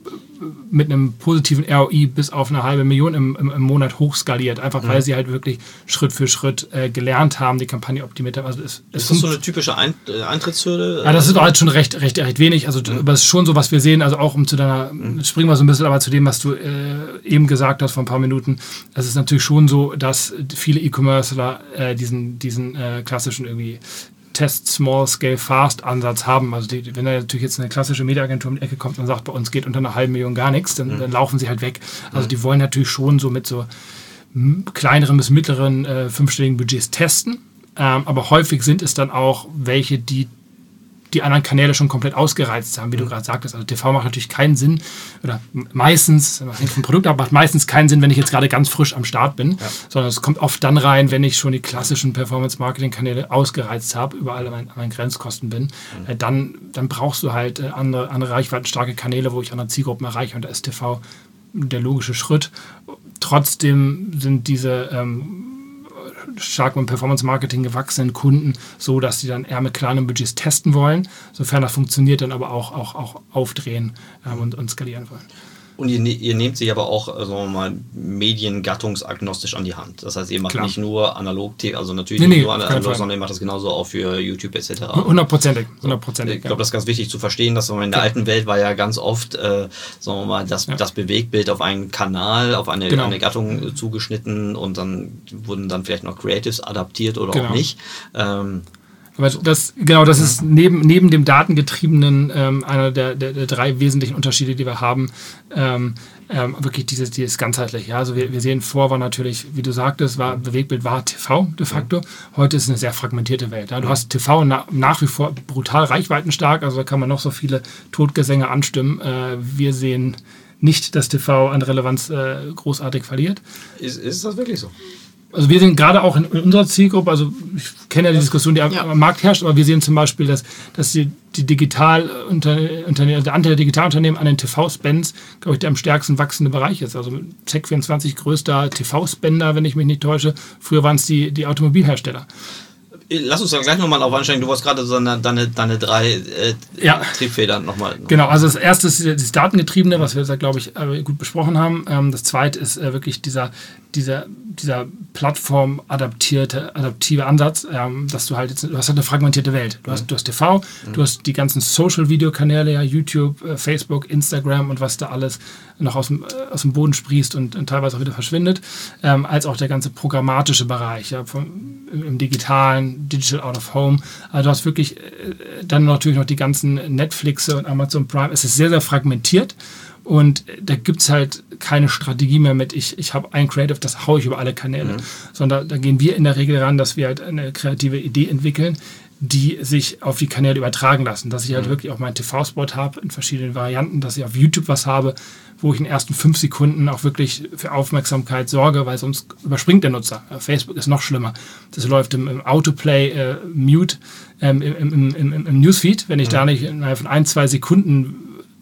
Speaker 4: mit einem positiven R O I bis auf eine halbe Million im, im, im Monat hochskaliert, einfach mhm. weil sie halt wirklich Schritt für Schritt äh, gelernt haben, die Kampagne optimiert haben. Also es, es
Speaker 2: ist das so eine typische Ein- Eintrittshürde?
Speaker 4: Ja, das ist halt schon recht, recht, recht wenig. Also mhm. aber es ist schon so, was wir sehen, also auch um zu deiner, mhm. springen wir so ein bisschen aber zu dem, was du äh, eben gesagt hast vor ein paar Minuten. Es ist natürlich schon so, dass viele E-Commercer äh, diesen, diesen äh, klassischen irgendwie Test, Small, Scale, Fast Ansatz haben. Also die, wenn da natürlich jetzt eine klassische Mediaagentur um die Ecke kommt und sagt, bei uns geht unter einer halben Million gar nichts, dann, mhm. dann laufen sie halt weg. Also mhm. die wollen natürlich schon so mit so kleineren bis mittleren äh, fünfstelligen Budgets testen. Ähm, aber häufig sind es dann auch welche, die die anderen Kanäle schon komplett ausgereizt haben, wie mhm. du gerade sagtest. Also T V macht natürlich keinen Sinn, oder meistens, das hängt vom Produkt ab, macht meistens keinen Sinn, wenn ich jetzt gerade ganz frisch am Start bin, ja. sondern es kommt oft dann rein, wenn ich schon die klassischen Performance-Marketing-Kanäle ausgereizt habe, überall an meinen, an meinen Grenzkosten bin. Mhm. Äh, dann, dann brauchst du halt äh, andere, andere reichweitenstarke Kanäle, wo ich andere Zielgruppen erreiche, und da ist T V der logische Schritt. Trotzdem sind diese ähm, stark mit Performance-Marketing gewachsenen Kunden so, dass sie dann eher mit kleinen Budgets testen wollen, sofern das funktioniert, dann aber auch, auch, auch aufdrehen ähm, und, und skalieren wollen.
Speaker 2: Und ihr, ihr nehmt sie aber auch, sagen wir mal, mediengattungsagnostisch an die Hand. Das heißt, ihr macht Klar. nicht nur analog, also natürlich nee, nicht nee, nur analog, sondern ihr macht das genauso auch für YouTube et cetera.
Speaker 4: Hundertprozentig. hundertprozentig.
Speaker 2: Ich glaube, das ist ganz wichtig zu verstehen, dass in der ja. alten Welt war ja ganz oft, äh, sagen wir mal, das, ja. das Bewegtbild auf einen Kanal, auf eine, genau. eine Gattung äh, zugeschnitten, und dann wurden dann vielleicht noch Creatives adaptiert oder genau. auch nicht. Ähm,
Speaker 4: Aber das, genau, das ist neben, neben dem datengetriebenen ähm, einer der, der, der drei wesentlichen Unterschiede, die wir haben, ähm, ähm, wirklich dieses, dieses ganzheitliche. Ja? Also wir, wir sehen vor, war natürlich, wie du sagtest, war Bewegtbild war T V de facto. Heute ist es eine sehr fragmentierte Welt. Ja? Du hast T V na, nach wie vor brutal reichweitenstark, also da kann man noch so viele Totgesänge anstimmen. Äh, wir sehen nicht, dass T V an Relevanz äh, großartig verliert.
Speaker 2: Ist, ist das wirklich so?
Speaker 4: Also wir sehen gerade auch in, in unserer Zielgruppe, also ich kenne ja die Diskussion, die ja. am Markt herrscht, aber wir sehen zum Beispiel, dass, dass die, die Digital unter, unter, der Anteil der Digitalunternehmen an den T V-Spends, glaube ich, der am stärksten wachsende Bereich ist. Also Check vierundzwanzig größter T V-Spender, wenn ich mich nicht täusche. Früher waren es die, die Automobilhersteller.
Speaker 2: Lass uns da gleich nochmal auf ansteigen. Du hast gerade so eine, deine, deine drei äh,
Speaker 4: ja.
Speaker 2: Triebfedern nochmal. Noch
Speaker 4: genau, also das erste ist das Datengetriebene, was wir jetzt, glaube ich, gut besprochen haben. Ähm, das zweite ist äh, wirklich dieser, dieser, dieser plattformadaptierte, adaptive Ansatz, ähm, dass du halt jetzt, du hast halt eine fragmentierte Welt. Du hast, du hast T V, mhm. du hast die ganzen Social-Video-Kanäle, ja, YouTube, äh, Facebook, Instagram und was da alles noch aus dem, äh, aus dem Boden sprießt und, und teilweise auch wieder verschwindet, ähm, als auch der ganze programmatische Bereich, ja, vom, im, im digitalen, Digital Out of Home. Also du hast wirklich äh, dann natürlich noch die ganzen Netflix und Amazon Prime. Es ist sehr, sehr fragmentiert. Und da gibt es halt keine Strategie mehr mit, ich, ich habe ein Creative, das haue ich über alle Kanäle. Mhm. Sondern da, da gehen wir in der Regel ran, dass wir halt eine kreative Idee entwickeln, die sich auf die Kanäle übertragen lassen. Dass ich halt mhm. wirklich auch meinen T V-Spot habe in verschiedenen Varianten, dass ich auf YouTube was habe, wo ich in den ersten fünf Sekunden auch wirklich für Aufmerksamkeit sorge, weil sonst überspringt der Nutzer. Facebook ist noch schlimmer. Das läuft im, im Autoplay äh, Mute, ähm, im, im, im, im Newsfeed, wenn ich mhm. da nicht innerhalb von ein, zwei Sekunden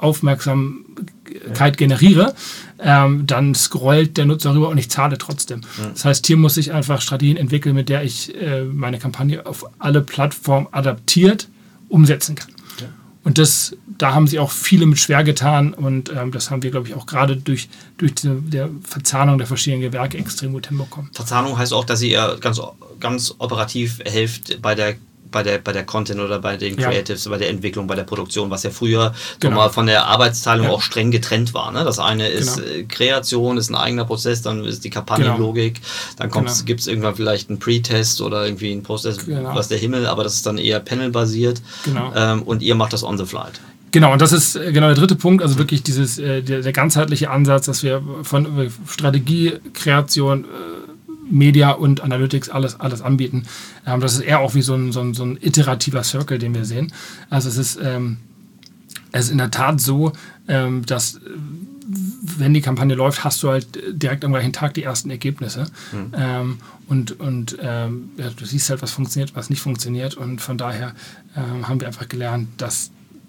Speaker 4: Aufmerksamkeit generiere, ähm, dann scrollt der Nutzer rüber und ich zahle trotzdem. Ja. Das heißt, hier muss ich einfach Strategien entwickeln, mit der ich äh, meine Kampagne auf alle Plattformen adaptiert umsetzen kann. Ja. Und das, da haben sich auch viele mit schwer getan, und ähm, das haben wir, glaube ich, auch gerade durch, durch die der Verzahnung der verschiedenen Gewerke extrem gut hinbekommen.
Speaker 2: Verzahnung heißt auch, dass ihr ganz, ganz operativ helft bei der bei der, bei der Content oder bei den Creatives, ja. bei der Entwicklung, bei der Produktion, was ja früher genau. mal von der Arbeitsteilung ja. auch streng getrennt war. Ne? Das eine ist genau. Kreation, ist ein eigener Prozess, dann ist die Kampagnenlogik, genau. dann genau. gibt es irgendwann vielleicht einen Pre-Test oder irgendwie einen Post-Test, genau. was der Himmel, aber das ist dann eher Panel-basiert genau. ähm, und ihr macht das on the fly.
Speaker 4: Genau, und das ist genau der dritte Punkt, also wirklich dieses, äh, der, der ganzheitliche Ansatz, dass wir von Strategie, Kreation, äh, Media und Analytics alles, alles anbieten. Ähm, das ist eher auch wie so ein, so, ein, so ein iterativer Circle, den wir sehen. Also es ist, ähm, es ist in der Tat so, ähm, dass wenn die Kampagne läuft, hast du halt direkt am gleichen Tag die ersten Ergebnisse. Mhm. Ähm, und und ähm, ja, du siehst halt, was funktioniert, was nicht funktioniert. Und von daher ähm, haben wir einfach gelernt, dass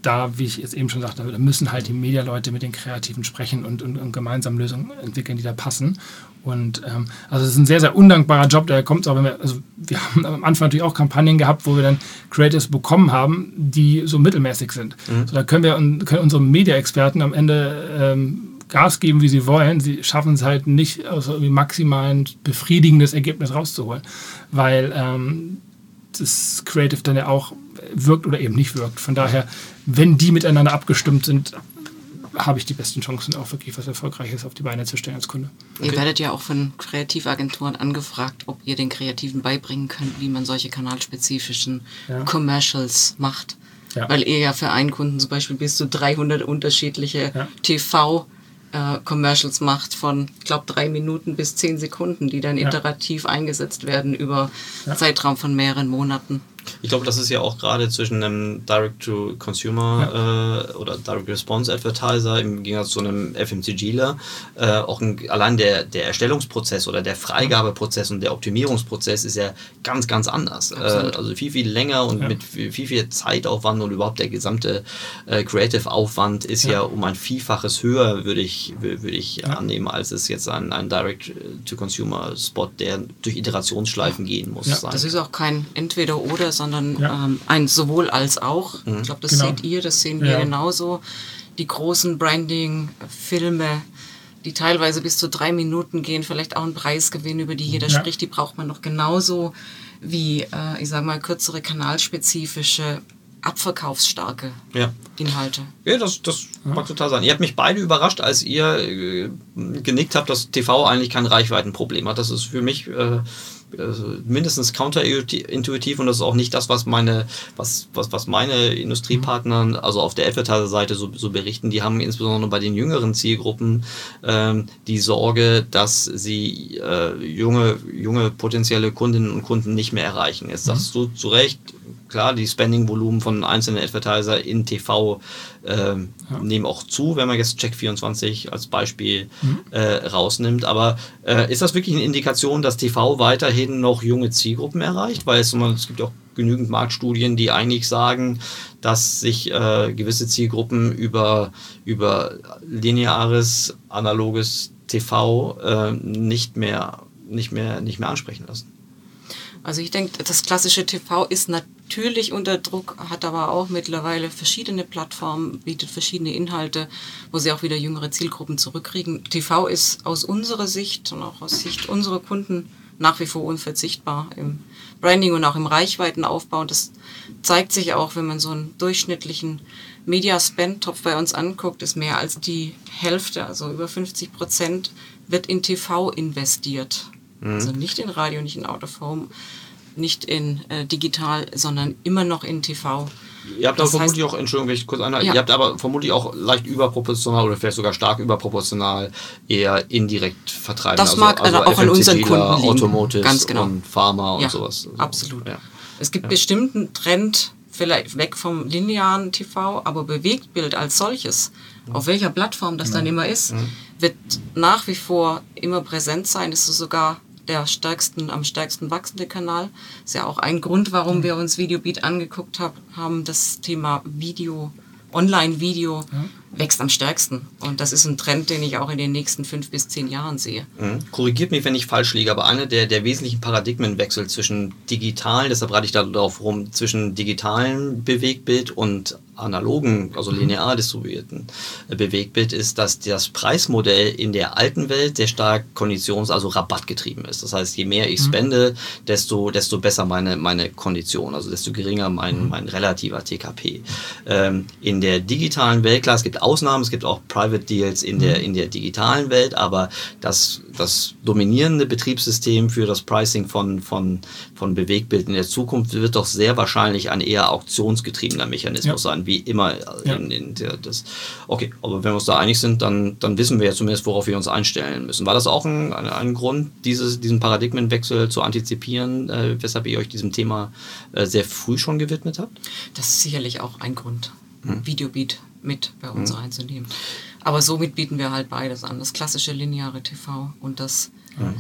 Speaker 4: da, wie ich jetzt eben schon sagte, da müssen halt die Medialeute mit den Kreativen sprechen und, und, und gemeinsam Lösungen entwickeln, die da passen. Und ähm, also es ist ein sehr, sehr undankbarer Job, der kommt auch, wenn wir, also wir haben am Anfang natürlich auch Kampagnen gehabt, wo wir dann Creatives bekommen haben, die so mittelmäßig sind. Mhm. So, da können wir können unsere Media-Experten am Ende ähm, Gas geben, wie sie wollen. Sie schaffen es halt nicht, aus irgendwie maximal ein befriedigendes Ergebnis rauszuholen, weil ähm, das Creative dann ja auch wirkt oder eben nicht wirkt. Von daher, wenn die miteinander abgestimmt sind, habe ich die besten Chancen, auch wirklich was Erfolgreiches auf die Beine zu stellen als Kunde.
Speaker 3: Okay. Ihr werdet ja auch von Kreativagenturen angefragt, ob ihr den Kreativen beibringen könnt, wie man solche kanalspezifischen ja. Commercials macht. Ja. Weil ihr ja für einen Kunden zum Beispiel bis zu dreihundert unterschiedliche ja. T V äh, Commercials macht von, ich glaube, drei Minuten bis zehn Sekunden, die dann ja. iterativ eingesetzt werden über ja. Zeitraum von mehreren Monaten.
Speaker 2: Ich glaube, das ist ja auch gerade zwischen einem Direct-to-Consumer ja. äh, oder Direct-Response-Advertiser im Gegensatz zu einem F M C Gler äh, auch ein, allein der, der Erstellungsprozess oder der Freigabeprozess und der Optimierungsprozess ist ja ganz, ganz anders. Äh, also viel, viel länger und ja. mit viel, viel Zeitaufwand und überhaupt der gesamte äh, Creative-Aufwand ist ja. ja um ein Vielfaches höher, würde ich, würde ich ja. annehmen, als es jetzt ein, ein Direct-to-Consumer-Spot, der durch Iterationsschleifen gehen muss.
Speaker 3: Ja.
Speaker 2: Sein.
Speaker 3: Das ist auch kein Entweder-Oder, sondern
Speaker 4: ja.
Speaker 3: ähm, ein sowohl als auch. Mhm. Ich glaube, das
Speaker 4: genau.
Speaker 3: seht ihr, das sehen wir
Speaker 4: ja.
Speaker 3: genauso. Die großen Branding-Filme, die teilweise bis zu drei Minuten gehen, vielleicht auch einen Preis gewinnen, über die jeder ja. spricht, die braucht man noch genauso wie, äh, ich sage mal, kürzere, kanalspezifische, abverkaufsstarke ja. Inhalte.
Speaker 2: Ja, das, das ja. mag total sein. Ihr habt mich beide überrascht, als ihr äh, genickt habt, dass T V eigentlich kein Reichweitenproblem hat. Das ist für mich äh, also mindestens counterintuitiv und das ist auch nicht das, was meine, was, was, was meine Industriepartner, also auf der Advertiser-Seite so, so berichten. Die haben insbesondere bei den jüngeren Zielgruppen ähm, die Sorge, dass sie äh, junge, junge potenzielle Kundinnen und Kunden nicht mehr erreichen. Jetzt sagst du zu Recht, klar, die Spending-Volumen von einzelnen Advertiser in T V äh, ja. nehmen auch zu, wenn man jetzt Check vierundzwanzig als Beispiel mhm. äh, rausnimmt. Aber äh, ist das wirklich eine Indikation, dass T V weiterhin noch junge Zielgruppen erreicht? Weil es, es gibt auch genügend Marktstudien, die eigentlich sagen, dass sich äh, gewisse Zielgruppen über, über lineares, analoges T V äh, nicht mehr, nicht mehr, nicht mehr ansprechen lassen.
Speaker 3: Also ich denke, das klassische T V ist natürlich unter Druck, hat aber auch mittlerweile verschiedene Plattformen, bietet verschiedene Inhalte, wo sie auch wieder jüngere Zielgruppen zurückkriegen. T V ist aus unserer Sicht und auch aus Sicht unserer Kunden nach wie vor unverzichtbar im Branding und auch im Reichweitenaufbau. Und das zeigt sich auch, wenn man so einen durchschnittlichen Media-Spend-Topf bei uns anguckt, ist mehr als die Hälfte, also über fünfzig Prozent wird in T V investiert. Mhm. Also nicht in Radio, nicht in Out-of-Home, nicht in äh, digital, sondern immer noch in T V.
Speaker 2: Ihr habt aber vermutlich heißt, auch, Entschuldigung, wenn ich kurz einhalte, ja. ihr habt aber vermutlich auch leicht überproportional oder vielleicht sogar stark überproportional eher indirekt vertreiben.
Speaker 3: Das mag also, also auch an unseren Kunden liegen.
Speaker 2: Automotive
Speaker 3: ganz genau.
Speaker 2: und Pharma
Speaker 3: ja,
Speaker 2: und sowas. Also,
Speaker 3: absolut.
Speaker 2: Ja.
Speaker 3: Es gibt
Speaker 2: ja.
Speaker 3: bestimmten Trend, vielleicht weg vom linearen T V, aber Bewegtbild als solches, mhm. auf welcher Plattform das mhm. dann immer ist, mhm. wird nach wie vor immer präsent sein. Das ist sogar der stärksten, am stärksten wachsende Kanal. Das ist ja auch ein Grund, warum wir uns Videobeat angeguckt hab, haben. Das Thema Video, Online-Video ja. wächst am stärksten. Und das ist ein Trend, den ich auch in den nächsten fünf bis zehn Jahren sehe.
Speaker 2: Mhm. Korrigiert mich, wenn ich falsch liege, aber einer der, der wesentlichen Paradigmenwechsel zwischen digitalen, deshalb reite ich da darauf rum, zwischen digitalen Bewegtbild und analogen, also linear distribuierten Bewegtbild ist, dass das Preismodell in der alten Welt sehr stark konditions-, also rabattgetrieben ist. Das heißt, je mehr ich spende, desto, desto besser meine, meine Kondition, also desto geringer mein, mein relativer T K P. Ähm, in der digitalen Welt, klar, es gibt Ausnahmen, es gibt auch Private Deals in der, in der digitalen Welt, aber das, das dominierende Betriebssystem für das Pricing von, von, von Bewegtbild in der Zukunft wird doch sehr wahrscheinlich ein eher auktionsgetriebener Mechanismus ja. sein, wie immer. Ja. In, in der, das, okay, aber wenn wir uns da einig sind, dann, dann wissen wir ja zumindest, worauf wir uns einstellen müssen. War das auch ein, ein, ein Grund, dieses, diesen Paradigmenwechsel zu antizipieren, äh, weshalb ihr euch diesem Thema äh, sehr früh schon gewidmet habt?
Speaker 3: Das ist sicherlich auch ein Grund, hm. Videobeat mit bei uns hm. reinzunehmen. Aber somit bieten wir halt beides an, das klassische lineare T V und das hm.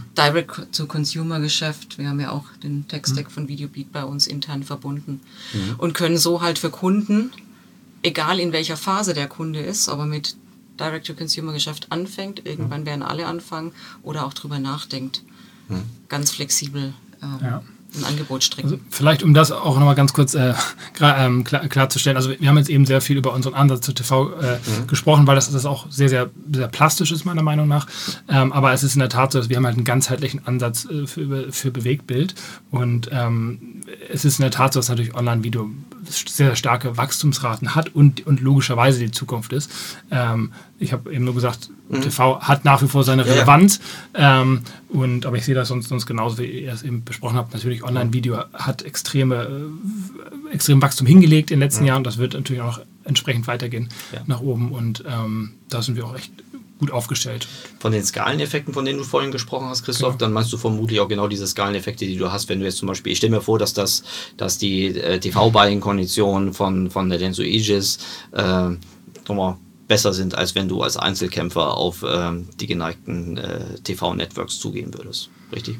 Speaker 3: Direct-to-Consumer-Geschäft. Wir haben ja auch den Tech-Stack hm. von Videobeat bei uns intern verbunden hm. und können so halt für Kunden egal in welcher Phase der Kunde ist, ob er mit Direct-to-Consumer-Geschäft anfängt, irgendwann mhm. werden alle anfangen oder auch drüber nachdenkt. Mhm. Ganz flexibel ähm, ja. ein Angebot stricken.
Speaker 4: Also vielleicht, um das auch nochmal ganz kurz äh, klar, klar, klarzustellen, also wir haben jetzt eben sehr viel über unseren Ansatz zu T V äh, mhm. gesprochen, weil das, das auch sehr, sehr, sehr plastisch ist, meiner Meinung nach. Ähm, aber es ist in der Tat so, dass wir haben halt einen ganzheitlichen Ansatz äh, für, für Bewegtbild und ähm, es ist in der Tat so, dass natürlich Online-Video sehr, sehr starke Wachstumsraten hat und, und logischerweise die Zukunft ist. Ähm, ich habe eben nur gesagt, mhm. T V hat nach wie vor seine Relevanz, ja. ähm, und, aber ich sehe das sonst, sonst genauso, wie ihr es eben besprochen habt. Natürlich, Online-Video hat extreme, äh, extrem Wachstum hingelegt in den letzten mhm. Jahren und das wird natürlich auch entsprechend weitergehen ja. nach oben und ähm, da sind wir auch echt gut aufgestellt.
Speaker 2: Von den Skaleneffekten, von denen du vorhin gesprochen hast, Christoph, genau. dann meinst du vermutlich auch genau diese Skaleneffekte, die du hast, wenn du jetzt zum Beispiel, ich stelle mir vor, dass das, dass die äh, T V-Buying-Konditionen von, von der Denso Aegis äh, nochmal besser sind, als wenn du als Einzelkämpfer auf ähm, die geneigten äh, T V-Networks zugehen würdest. Richtig?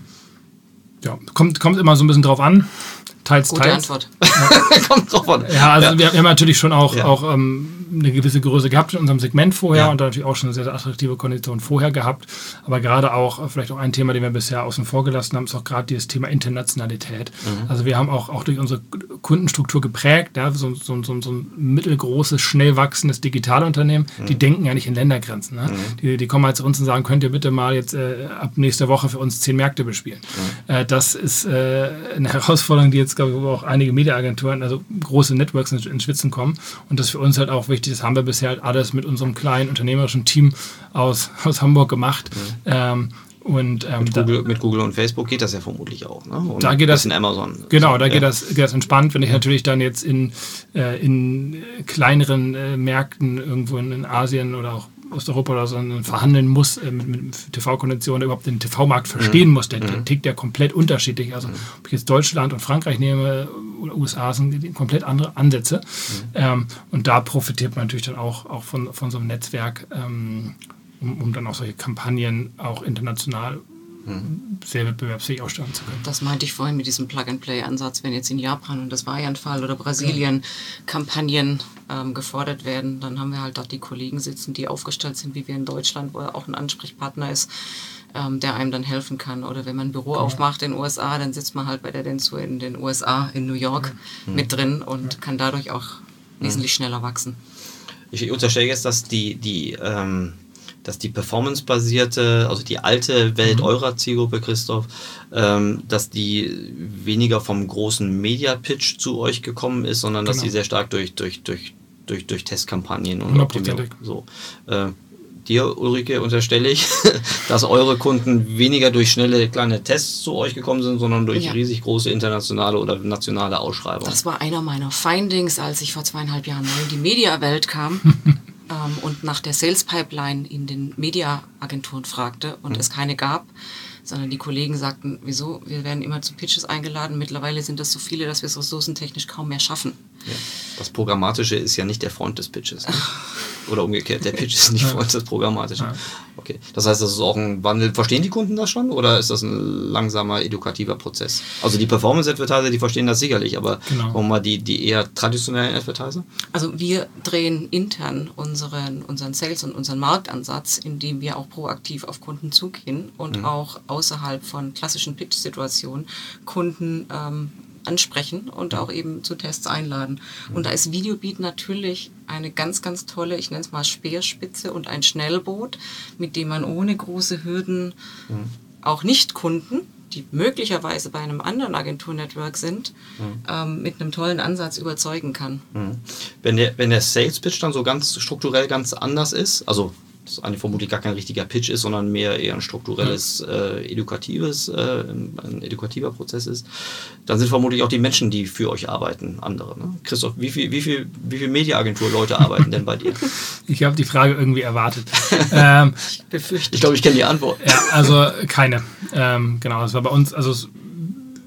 Speaker 4: Ja, kommt, kommt immer so ein bisschen drauf an. Teils,
Speaker 3: Gute
Speaker 4: teils.
Speaker 3: Antwort.
Speaker 2: Kommt drauf an.
Speaker 4: Ja, also
Speaker 2: ja.
Speaker 4: wir haben natürlich schon auch,
Speaker 2: ja.
Speaker 4: auch ähm, eine gewisse Größe gehabt in unserem Segment vorher
Speaker 2: ja.
Speaker 4: und dann natürlich auch schon eine sehr, sehr attraktive Kondition vorher gehabt. Aber gerade auch, vielleicht auch ein Thema, den wir bisher außen vor gelassen haben, ist auch gerade dieses Thema Internationalität. Mhm. Also wir haben auch, auch durch unsere Kundenstruktur geprägt, ja, so, so, so, so ein mittelgroßes, schnell wachsendes Digitalunternehmen, mhm. die denken ja nicht in Ländergrenzen. Ne? Mhm. Die, die kommen halt zu uns und sagen, könnt ihr bitte mal jetzt äh, ab nächster Woche für uns zehn Märkte bespielen. Mhm. Äh, das ist äh, eine Herausforderung, die jetzt, glaube ich, auch einige Mediaagenturen, also große Networks ins Schwitzen kommen. Und das ist für uns halt auch wichtig, das haben wir bisher halt alles mit unserem kleinen unternehmerischen Team aus, aus Hamburg gemacht. Mhm. Ähm, und, ähm,
Speaker 2: mit, Google, da, mit Google und Facebook geht das ja vermutlich auch. Ne? Und
Speaker 4: da geht das
Speaker 2: in Amazon.
Speaker 4: Genau,
Speaker 2: so,
Speaker 4: da
Speaker 2: ja.
Speaker 4: geht, das, geht das entspannt. Wenn ich natürlich dann jetzt in, äh, in kleineren äh, Märkten irgendwo in, in Asien oder auch Osteuropa oder so verhandeln muss äh, mit, mit T V-Konditionen, überhaupt den T V-Markt verstehen mhm. muss, der, der tickt ja komplett unterschiedlich. Also mhm. ob ich jetzt Deutschland und Frankreich nehme oder U S A, sind komplett andere Ansätze. Mhm. Ähm, und da profitiert man natürlich dann auch, auch von, von so einem Netzwerk, ähm, um, um dann auch solche Kampagnen auch international Mhm. sehr wettbewerbsfähig ausstellen zu können.
Speaker 3: Das meinte ich vorhin mit diesem Plug-and-Play-Ansatz, wenn jetzt in Japan, und das war ja ein Fall, oder Brasilien, ja. Kampagnen ähm, gefordert werden, dann haben wir halt dort die Kollegen sitzen, die aufgestellt sind, wie wir in Deutschland, wo er auch ein Ansprechpartner ist, ähm, der einem dann helfen kann. Oder wenn man ein Büro genau. aufmacht in den U S A, dann sitzt man halt bei der Denso in den U S A, in New York mhm. mit drin und ja. kann dadurch auch wesentlich mhm. schneller wachsen.
Speaker 2: Ich unterstelle jetzt, dass die, die ähm dass die performance-basierte, also die alte Welt mhm. eurer Zielgruppe, Christoph, ähm, dass die weniger vom großen Media-Pitch zu euch gekommen ist, sondern dass
Speaker 4: genau.
Speaker 2: sie sehr stark durch, durch, durch, durch, durch Testkampagnen und Optimierung. So. Äh, dir, Ulrike, unterstelle ich, dass eure Kunden weniger durch schnelle kleine Tests zu euch gekommen sind, sondern durch ja. riesig große internationale oder nationale Ausschreibungen.
Speaker 3: Das war einer meiner Findings, als ich vor zweieinhalb Jahren neu in die Media-Welt kam. Ähm, und nach der Sales Pipeline in den Media-Agenturen fragte und mhm. es keine gab, sondern die Kollegen sagten, wieso, wir werden immer zu Pitches eingeladen, mittlerweile sind das so viele, dass wir es ressourcentechnisch kaum mehr schaffen.
Speaker 2: Ja. Das Programmatische ist ja nicht der Freund des Pitches. Ne? Oder umgekehrt, der Pitch ist nicht Freund des Programmatischen. Okay. Das heißt, das ist auch ein Wandel. Verstehen die Kunden das schon oder ist das ein langsamer, edukativer Prozess? Also die Performance-Advertiser, die verstehen das sicherlich, aber genau. warum mal die, die eher traditionellen Advertiser?
Speaker 3: Also wir drehen intern unseren, unseren Sales- und unseren Marktansatz, indem wir auch proaktiv auf Kunden zugehen und mhm. auch außerhalb von klassischen Pitch-Situationen Kunden ähm, ansprechen und auch eben zu Tests einladen. Und da ist Videobeat natürlich eine ganz, ganz tolle, ich nenne es mal Speerspitze und ein Schnellboot, mit dem man ohne große Hürden mhm. auch Nicht-Kunden, die möglicherweise bei einem anderen Agenturnetwork sind, mhm. ähm, mit einem tollen Ansatz überzeugen kann.
Speaker 2: Mhm. Wenn der, wenn der Sales-Pitch dann so ganz strukturell ganz anders ist, also das eigentlich vermutlich gar kein richtiger Pitch ist, sondern mehr eher ein strukturelles, äh, edukatives, äh, ein edukativer Prozess ist, dann sind vermutlich auch die Menschen, die für euch arbeiten, andere. Ne? Christoph, wie viel, wie viel, wie viel Media-Agentur-Leute arbeiten denn bei dir?
Speaker 4: Ich habe die Frage irgendwie erwartet. ähm,
Speaker 2: ich befürchte. Ich glaube, ich kenne die Antwort.
Speaker 4: Ja, also keine. Ähm, genau, das war bei uns, also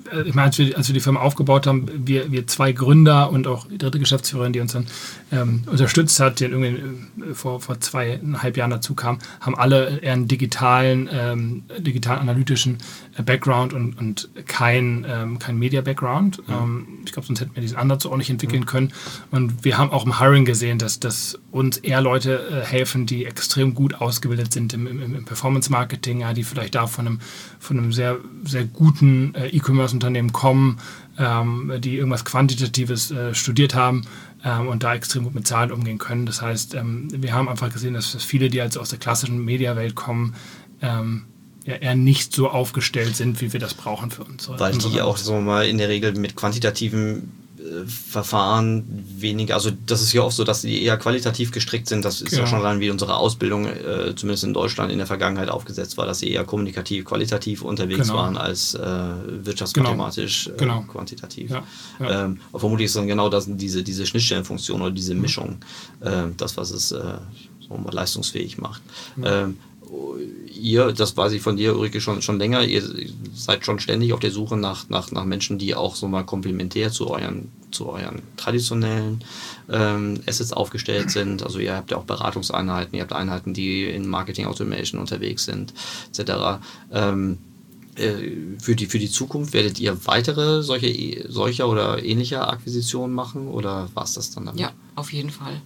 Speaker 4: ich meine, als wir, als wir die Firma aufgebaut haben, wir, wir zwei Gründer und auch die dritte Geschäftsführerin, die uns dann ähm, unterstützt hat, die irgendwie äh, vor, vor zweieinhalb Jahren dazu kam, haben alle eher einen digitalen, ähm, digital analytischen äh, Background und, und kein, ähm, kein Media-Background. Mhm. Ähm, ich glaube, sonst hätten wir diesen Ansatz auch nicht entwickeln mhm. können. Und wir haben auch im Hiring gesehen, dass, dass uns eher Leute äh, helfen, die extrem gut ausgebildet sind im, im, im Performance-Marketing, ja, die vielleicht da von einem, von einem sehr, sehr guten äh, E-Commerce-Unternehmen kommen, ähm, die irgendwas Quantitatives äh, studiert haben ähm, und da extrem gut mit Zahlen umgehen können. Das heißt, ähm, wir haben einfach gesehen, dass, dass viele, die also aus der klassischen Mediawelt kommen, ähm, ja, eher nicht so aufgestellt sind, wie wir das brauchen für uns.
Speaker 2: Weil die auch so mal in der Regel mit quantitativen Verfahren weniger, also das ist ja auch so, dass die eher qualitativ gestrickt sind, das ist ja, ja schon dann, wie unsere Ausbildung, äh, zumindest in Deutschland in der Vergangenheit aufgesetzt war, dass sie eher kommunikativ, qualitativ unterwegs genau. waren als äh, wirtschaftsmathematisch genau. Äh, genau. quantitativ. Ja. Ja. Ähm, aber vermutlich ist dann genau das, diese, diese Schnittstellenfunktion oder diese Mischung, äh, das, was es äh, so mal leistungsfähig macht. Ja. Ähm, Ihr, das weiß ich von dir, Ulrike, schon, schon länger, ihr seid schon ständig auf der Suche nach, nach, nach Menschen, die auch so mal komplementär zu euren, zu euren traditionellen ähm, Assets aufgestellt sind. Also ihr habt ja auch Beratungseinheiten, ihr habt Einheiten, die in Marketing Automation unterwegs sind, et cetera. Ähm, äh, für, die, für die Zukunft werdet ihr weitere solche, solcher oder ähnlicher Akquisitionen machen oder war es das dann damit?
Speaker 3: Ja, auf jeden Fall.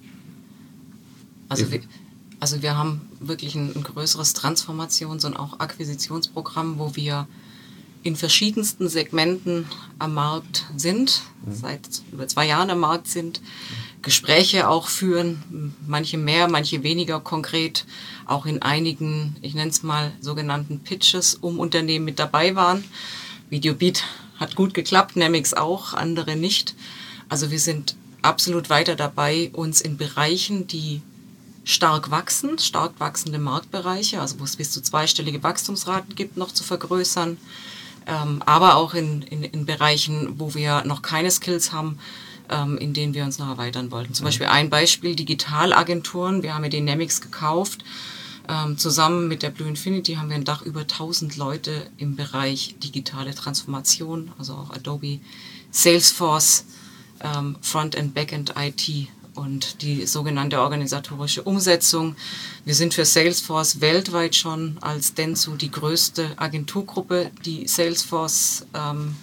Speaker 3: Also wir Also wir haben wirklich ein, ein größeres Transformations- und auch Akquisitionsprogramm, wo wir in verschiedensten Segmenten am Markt sind, mhm. seit über zwei Jahren am Markt sind, Gespräche auch führen, manche mehr, manche weniger konkret, auch in einigen, ich nenne es mal, sogenannten Pitches um Unternehmen mit dabei waren. Videobeat hat gut geklappt, Nemix auch, andere nicht. Also wir sind absolut weiter dabei, uns in Bereichen, die stark wachsen, stark wachsende Marktbereiche, also wo es bis zu zweistellige Wachstumsraten gibt, noch zu vergrößern, ähm, aber auch in, in, in Bereichen, wo wir noch keine Skills haben, ähm, in denen wir uns noch erweitern wollten. Zum Beispiel ein Beispiel, Digitalagenturen, wir haben ja den Nemix gekauft, ähm, zusammen mit der Blue Infinity haben wir ein Dach über tausend Leute im Bereich digitale Transformation, also auch Adobe, Salesforce, ähm, Frontend, Backend, I T, und die sogenannte organisatorische Umsetzung. Wir sind für Salesforce weltweit schon als Dentsu die größte Agenturgruppe, die Salesforce ähm,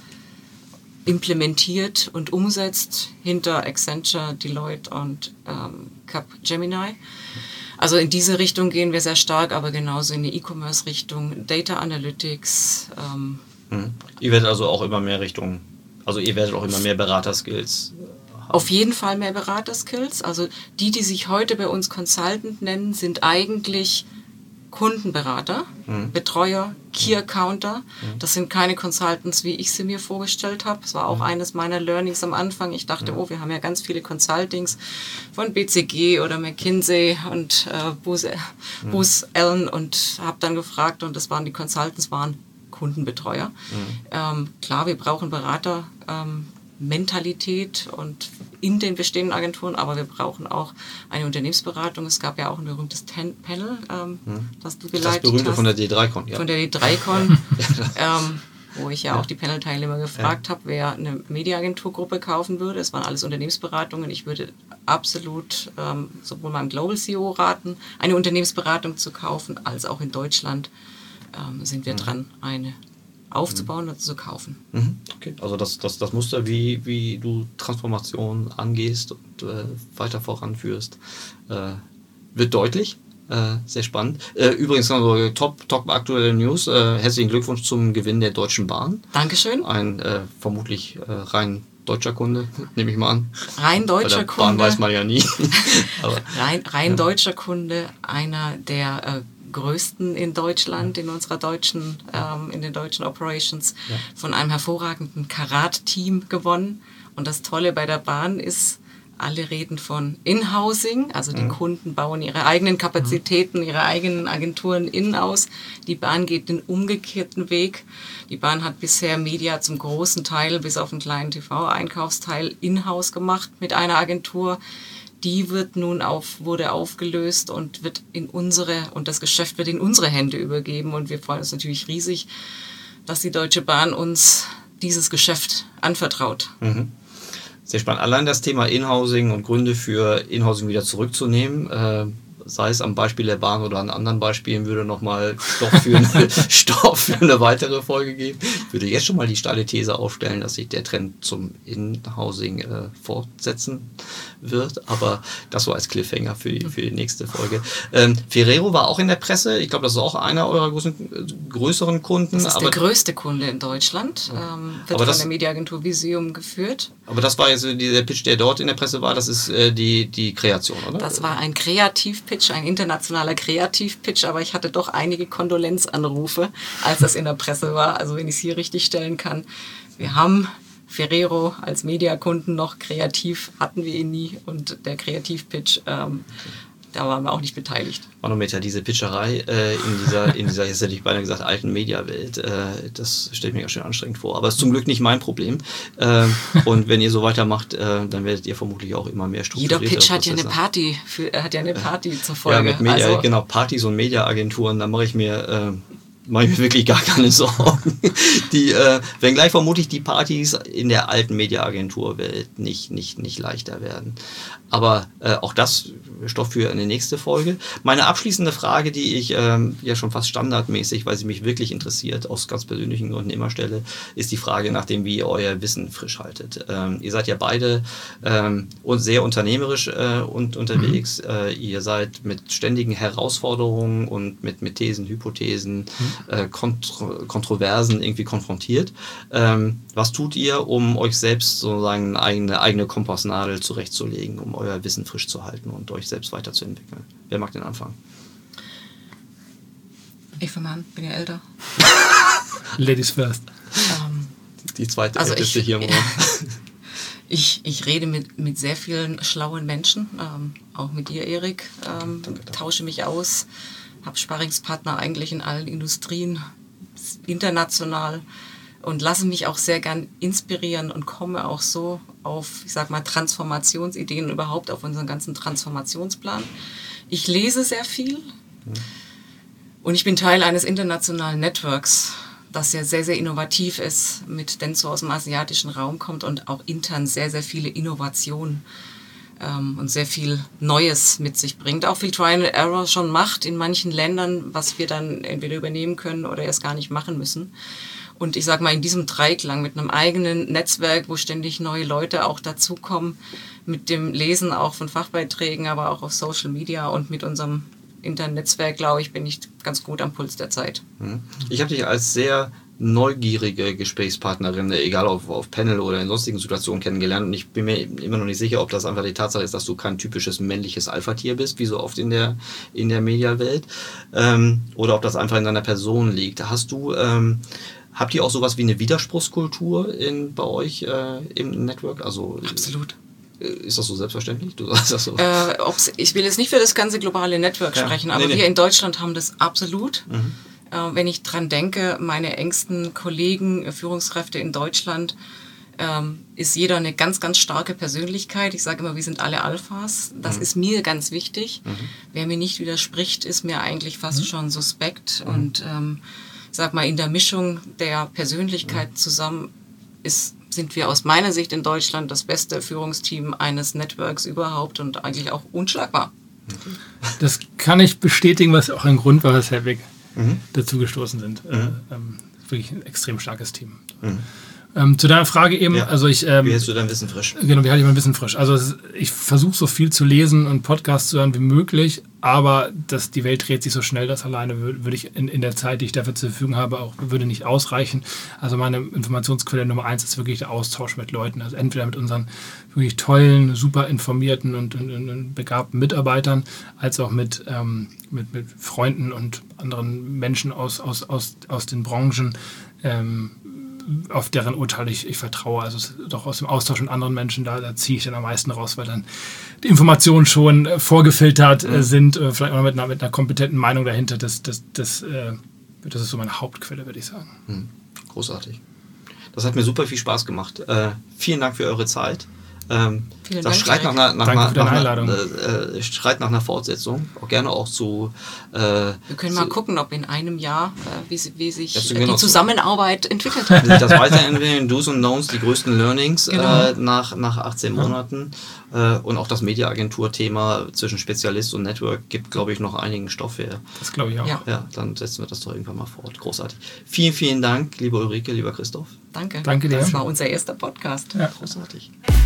Speaker 3: implementiert und umsetzt, hinter Accenture, Deloitte und ähm, Capgemini. Also in diese Richtung gehen wir sehr stark, aber genauso in die E-Commerce-Richtung, Data Analytics. Ähm,
Speaker 2: mhm. Ihr werdet also auch immer mehr Richtung, also ihr werdet auch immer mehr Beraterskills.
Speaker 3: Auf jeden Fall mehr Beraterskills. Also die, die sich heute bei uns Consultant nennen, sind eigentlich Kundenberater, mhm. Betreuer, Key Accounter. Mhm. Das sind keine Consultants, wie ich sie mir vorgestellt habe. Das war auch mhm. eines meiner Learnings am Anfang. Ich dachte, mhm. oh, wir haben ja ganz viele Consultings von B C G oder McKinsey und äh, Booz mhm. Allen und habe dann gefragt und das waren die Consultants, waren Kundenbetreuer. Mhm. Ähm, klar, wir brauchen Berater, ähm, Mentalität und in den bestehenden Agenturen, aber wir brauchen auch eine Unternehmensberatung. Es gab ja auch ein berühmtes Ten- Panel, ähm, hm. das du geleitet hast.
Speaker 2: Das berühmte von der D drei Con, ja.
Speaker 3: Von der D drei Con, ähm, wo ich ja, ja. auch die Panel-Teilnehmer gefragt ja. habe, wer eine Mediaagenturgruppe kaufen würde. Es waren alles Unternehmensberatungen. Ich würde absolut ähm, sowohl meinem Global C E O raten, eine Unternehmensberatung zu kaufen, als auch in Deutschland ähm, sind wir hm. dran, eine aufzubauen mhm. oder zu kaufen.
Speaker 2: Mhm. Okay, also das, das, das Muster, wie, wie du Transformation angehst und äh, weiter voranführst, äh, wird deutlich. Äh, sehr spannend. Äh, übrigens noch so top, top aktuelle News. Äh, herzlichen Glückwunsch zum Gewinn der Deutschen Bahn.
Speaker 3: Dankeschön.
Speaker 2: Ein äh, vermutlich äh, rein deutscher Kunde, nehme ich mal an.
Speaker 3: Rein deutscher
Speaker 2: Bei der
Speaker 3: Kunde.
Speaker 2: Bahn weiß man ja nie.
Speaker 3: Aber, rein rein ja. deutscher Kunde, einer der äh, größten in Deutschland, in unserer deutschen, ähm, in den deutschen Operations, ja. von einem hervorragenden Karat-Team gewonnen. Und das Tolle bei der Bahn ist, alle reden von In-Housing, also die mhm. Kunden bauen ihre eigenen Kapazitäten, ihre eigenen Agenturen innen aus. Die Bahn geht den umgekehrten Weg. Die Bahn hat bisher Media zum großen Teil, bis auf einen kleinen T V-Einkaufsteil, in-house gemacht mit einer Agentur. Die wird nun auf, wurde aufgelöst und wird in unsere, und das Geschäft wird in unsere Hände übergeben. Und wir freuen uns natürlich riesig, dass die Deutsche Bahn uns dieses Geschäft anvertraut.
Speaker 2: Mhm. Sehr spannend. Allein das Thema Inhousing und Gründe für Inhousing wieder zurückzunehmen, äh, sei es am Beispiel der Bahn oder an anderen Beispielen, würde nochmal Stoff für eine, Stoff für eine weitere Folge geben. Ich würde jetzt schon mal die steile These aufstellen, dass sich der Trend zum Inhousing äh, fortsetzen wird, aber das so als Cliffhanger für die, für die nächste Folge. Ähm, Ferrero war auch in der Presse, ich glaube, das ist auch einer eurer großen, größeren Kunden.
Speaker 3: Das ist
Speaker 2: aber
Speaker 3: der größte Kunde in Deutschland, ähm, wird
Speaker 2: aber
Speaker 3: von
Speaker 2: das,
Speaker 3: der Mediaagentur Visium geführt.
Speaker 2: Aber das war jetzt der Pitch, der dort in der Presse war, das ist äh, die, die Kreation, oder?
Speaker 3: Das war ein Kreativpitch, ein internationaler Kreativpitch, aber ich hatte doch einige Kondolenzanrufe, als das in der Presse war, also wenn ich es hier richtig stellen kann. Wir haben Ferrero als Mediakunden noch, kreativ hatten wir ihn nie und der Kreativpitch, ähm, da waren wir auch nicht beteiligt.
Speaker 2: Manometer, diese Pitcherei äh, in dieser, in dieser, jetzt hätte ich beinahe gesagt, alten Mediawelt, äh, das stelle ich mir ganz schön anstrengend vor. Aber es ist zum Glück nicht mein Problem. Äh, und wenn ihr so weitermacht, äh, dann werdet ihr vermutlich auch immer mehr strukturierte
Speaker 3: Jeder Pitch hat
Speaker 2: Prozesse.
Speaker 3: ja eine Party, für, hat ja eine Party zur Folge.
Speaker 2: Ja, mit Media,
Speaker 3: also,
Speaker 2: genau, Partys und Mediaagenturen, da mache ich mir... Äh, mache ich mir wirklich gar keine Sorgen. Die, äh, wenngleich vermutlich die Partys in der alten Mediaagenturwelt nicht, nicht, nicht leichter werden. Aber äh, auch das Stoff für eine nächste Folge. Meine abschließende Frage, die ich ähm, ja schon fast standardmäßig, weil sie mich wirklich interessiert, aus ganz persönlichen Gründen immer stelle, ist die Frage nach dem, wie ihr euer Wissen frisch haltet. Ähm, ihr seid ja beide ähm, sehr unternehmerisch äh, und unterwegs. Mhm. Äh, ihr seid mit ständigen Herausforderungen und mit, mit Thesen, Hypothesen, mhm. Äh, Kontro- Kontroversen irgendwie konfrontiert. Ähm, was tut ihr, um euch selbst sozusagen eine eigene, eigene Kompassnadel zurechtzulegen, um euer Wissen frisch zu halten und euch selbst weiterzuentwickeln? Wer mag den Anfang?
Speaker 3: Ich fange an, bin ja älter.
Speaker 4: Ladies first.
Speaker 3: Ähm,
Speaker 2: Die zweite
Speaker 3: also
Speaker 2: Älteste
Speaker 3: ich,
Speaker 2: hier morgen.
Speaker 3: Ich, ich rede mit, mit sehr vielen schlauen Menschen, ähm, auch mit dir, Erik, ähm,
Speaker 2: danke, danke.
Speaker 3: tausche mich aus, habe Sparringspartner eigentlich in allen Industrien, international und lasse mich auch sehr gern inspirieren und komme auch so auf, ich sag mal, Transformationsideen und überhaupt auf unseren ganzen Transformationsplan. Ich lese sehr viel und ich bin Teil eines internationalen Networks, das ja sehr, sehr innovativ ist, mit Denso aus dem asiatischen Raum kommt und auch intern sehr, sehr viele Innovationen ähm, und sehr viel Neues mit sich bringt. Auch viel Try and Error schon macht in manchen Ländern, was wir dann entweder übernehmen können oder erst gar nicht machen müssen. Und ich sag mal, in diesem Dreiklang mit einem eigenen Netzwerk, wo ständig neue Leute auch dazukommen, mit dem Lesen auch von Fachbeiträgen, aber auch auf Social Media und mit unserem Internetnetzwerk, glaube ich, bin ich ganz gut am Puls der Zeit.
Speaker 2: Ich habe dich als sehr neugierige Gesprächspartnerin, egal ob auf Panel oder in sonstigen Situationen kennengelernt. Und ich bin mir immer noch nicht sicher, ob das einfach die Tatsache ist, dass du kein typisches männliches Alpha-Tier bist, wie so oft in der, in der Mediawelt, ähm, oder ob das einfach in deiner Person liegt. Hast du, ähm, habt ihr auch sowas wie eine Widerspruchskultur in, bei euch äh, im Network? Also,
Speaker 3: Absolut.
Speaker 2: Ist das so selbstverständlich? Du sagst das so.
Speaker 3: Äh, ob's, ich will jetzt nicht für das ganze globale Network ja, sprechen, aber nee, nee. wir in Deutschland haben das absolut. Mhm. Äh, wenn ich dran denke, meine engsten Kollegen, Führungskräfte in Deutschland, ähm, ist jeder eine ganz, ganz starke Persönlichkeit. Ich sage immer, wir sind alle Alphas. Das mhm. ist mir ganz wichtig. Mhm. Wer mir nicht widerspricht, ist mir eigentlich fast mhm. schon suspekt. Mhm. Und ähm, sag mal, in der Mischung der Persönlichkeit mhm. zusammen ist sind wir aus meiner Sicht in Deutschland das beste Führungsteam eines Networks überhaupt und eigentlich auch unschlagbar.
Speaker 4: Das kann ich bestätigen, was auch ein Grund war, weshalb wir mhm. dazu gestoßen sind. Mhm. Äh, ähm, wirklich ein extrem starkes Team. Mhm. Ähm, zu deiner Frage eben, ja. also ich... Ähm,
Speaker 2: wie hältst du dein Wissen frisch?
Speaker 4: Genau, wie halte ich mein Wissen frisch? Also es, ich versuche so viel zu lesen und Podcasts zu hören wie möglich, aber dass die Welt dreht sich so schnell, das alleine würde, würde ich in, in der Zeit, die ich dafür zur Verfügung habe, auch würde nicht ausreichen. Also meine Informationsquelle Nummer eins ist wirklich der Austausch mit Leuten. Also entweder mit unseren wirklich tollen, super informierten und, und, und begabten Mitarbeitern, als auch mit, ähm, mit, mit Freunden und anderen Menschen aus, aus, aus, aus den Branchen, ähm, auf deren Urteile ich, ich vertraue. Also doch aus dem Austausch mit anderen Menschen, da, da ziehe ich dann am meisten raus, weil dann die Informationen schon äh, vorgefiltert äh, sind, äh, vielleicht auch mit einer, mit einer kompetenten Meinung dahinter. Das, das, das, äh, das ist so meine Hauptquelle, würde ich sagen.
Speaker 2: Hm. Großartig. Das hat mir super viel Spaß gemacht. Äh, vielen Dank für eure Zeit. Ähm,
Speaker 3: Vielen
Speaker 2: das
Speaker 3: Dank,
Speaker 2: schreit nach, einer, nach,
Speaker 4: Danke
Speaker 2: nach,
Speaker 4: für deine
Speaker 2: nach,
Speaker 4: Einladung.
Speaker 2: äh, schreit nach einer Fortsetzung. Auch gerne auch zu... Äh,
Speaker 3: Wir können
Speaker 2: zu,
Speaker 3: mal gucken, ob in einem Jahr, äh, wie, wie sich
Speaker 2: Ja,
Speaker 3: äh,
Speaker 2: genau.
Speaker 3: die Zusammenarbeit entwickelt hat.
Speaker 2: Wie sich das weiterentwickeln, Do's und Don'ts, die größten Learnings
Speaker 3: Genau.
Speaker 2: äh, nach, nach achtzehn Monaten. Äh, und auch das Media-Agentur-Thema zwischen Spezialist und Network gibt, glaube ich, noch einigen Stoff her.
Speaker 4: Das glaube ich auch.
Speaker 3: Ja.
Speaker 2: Ja, dann setzen wir das doch irgendwann mal fort. Großartig. Vielen, vielen Dank, liebe Ulrike, lieber Christoph.
Speaker 3: Danke.
Speaker 4: Danke dir.
Speaker 3: Das war unser erster Podcast.
Speaker 4: Ja.
Speaker 2: Großartig.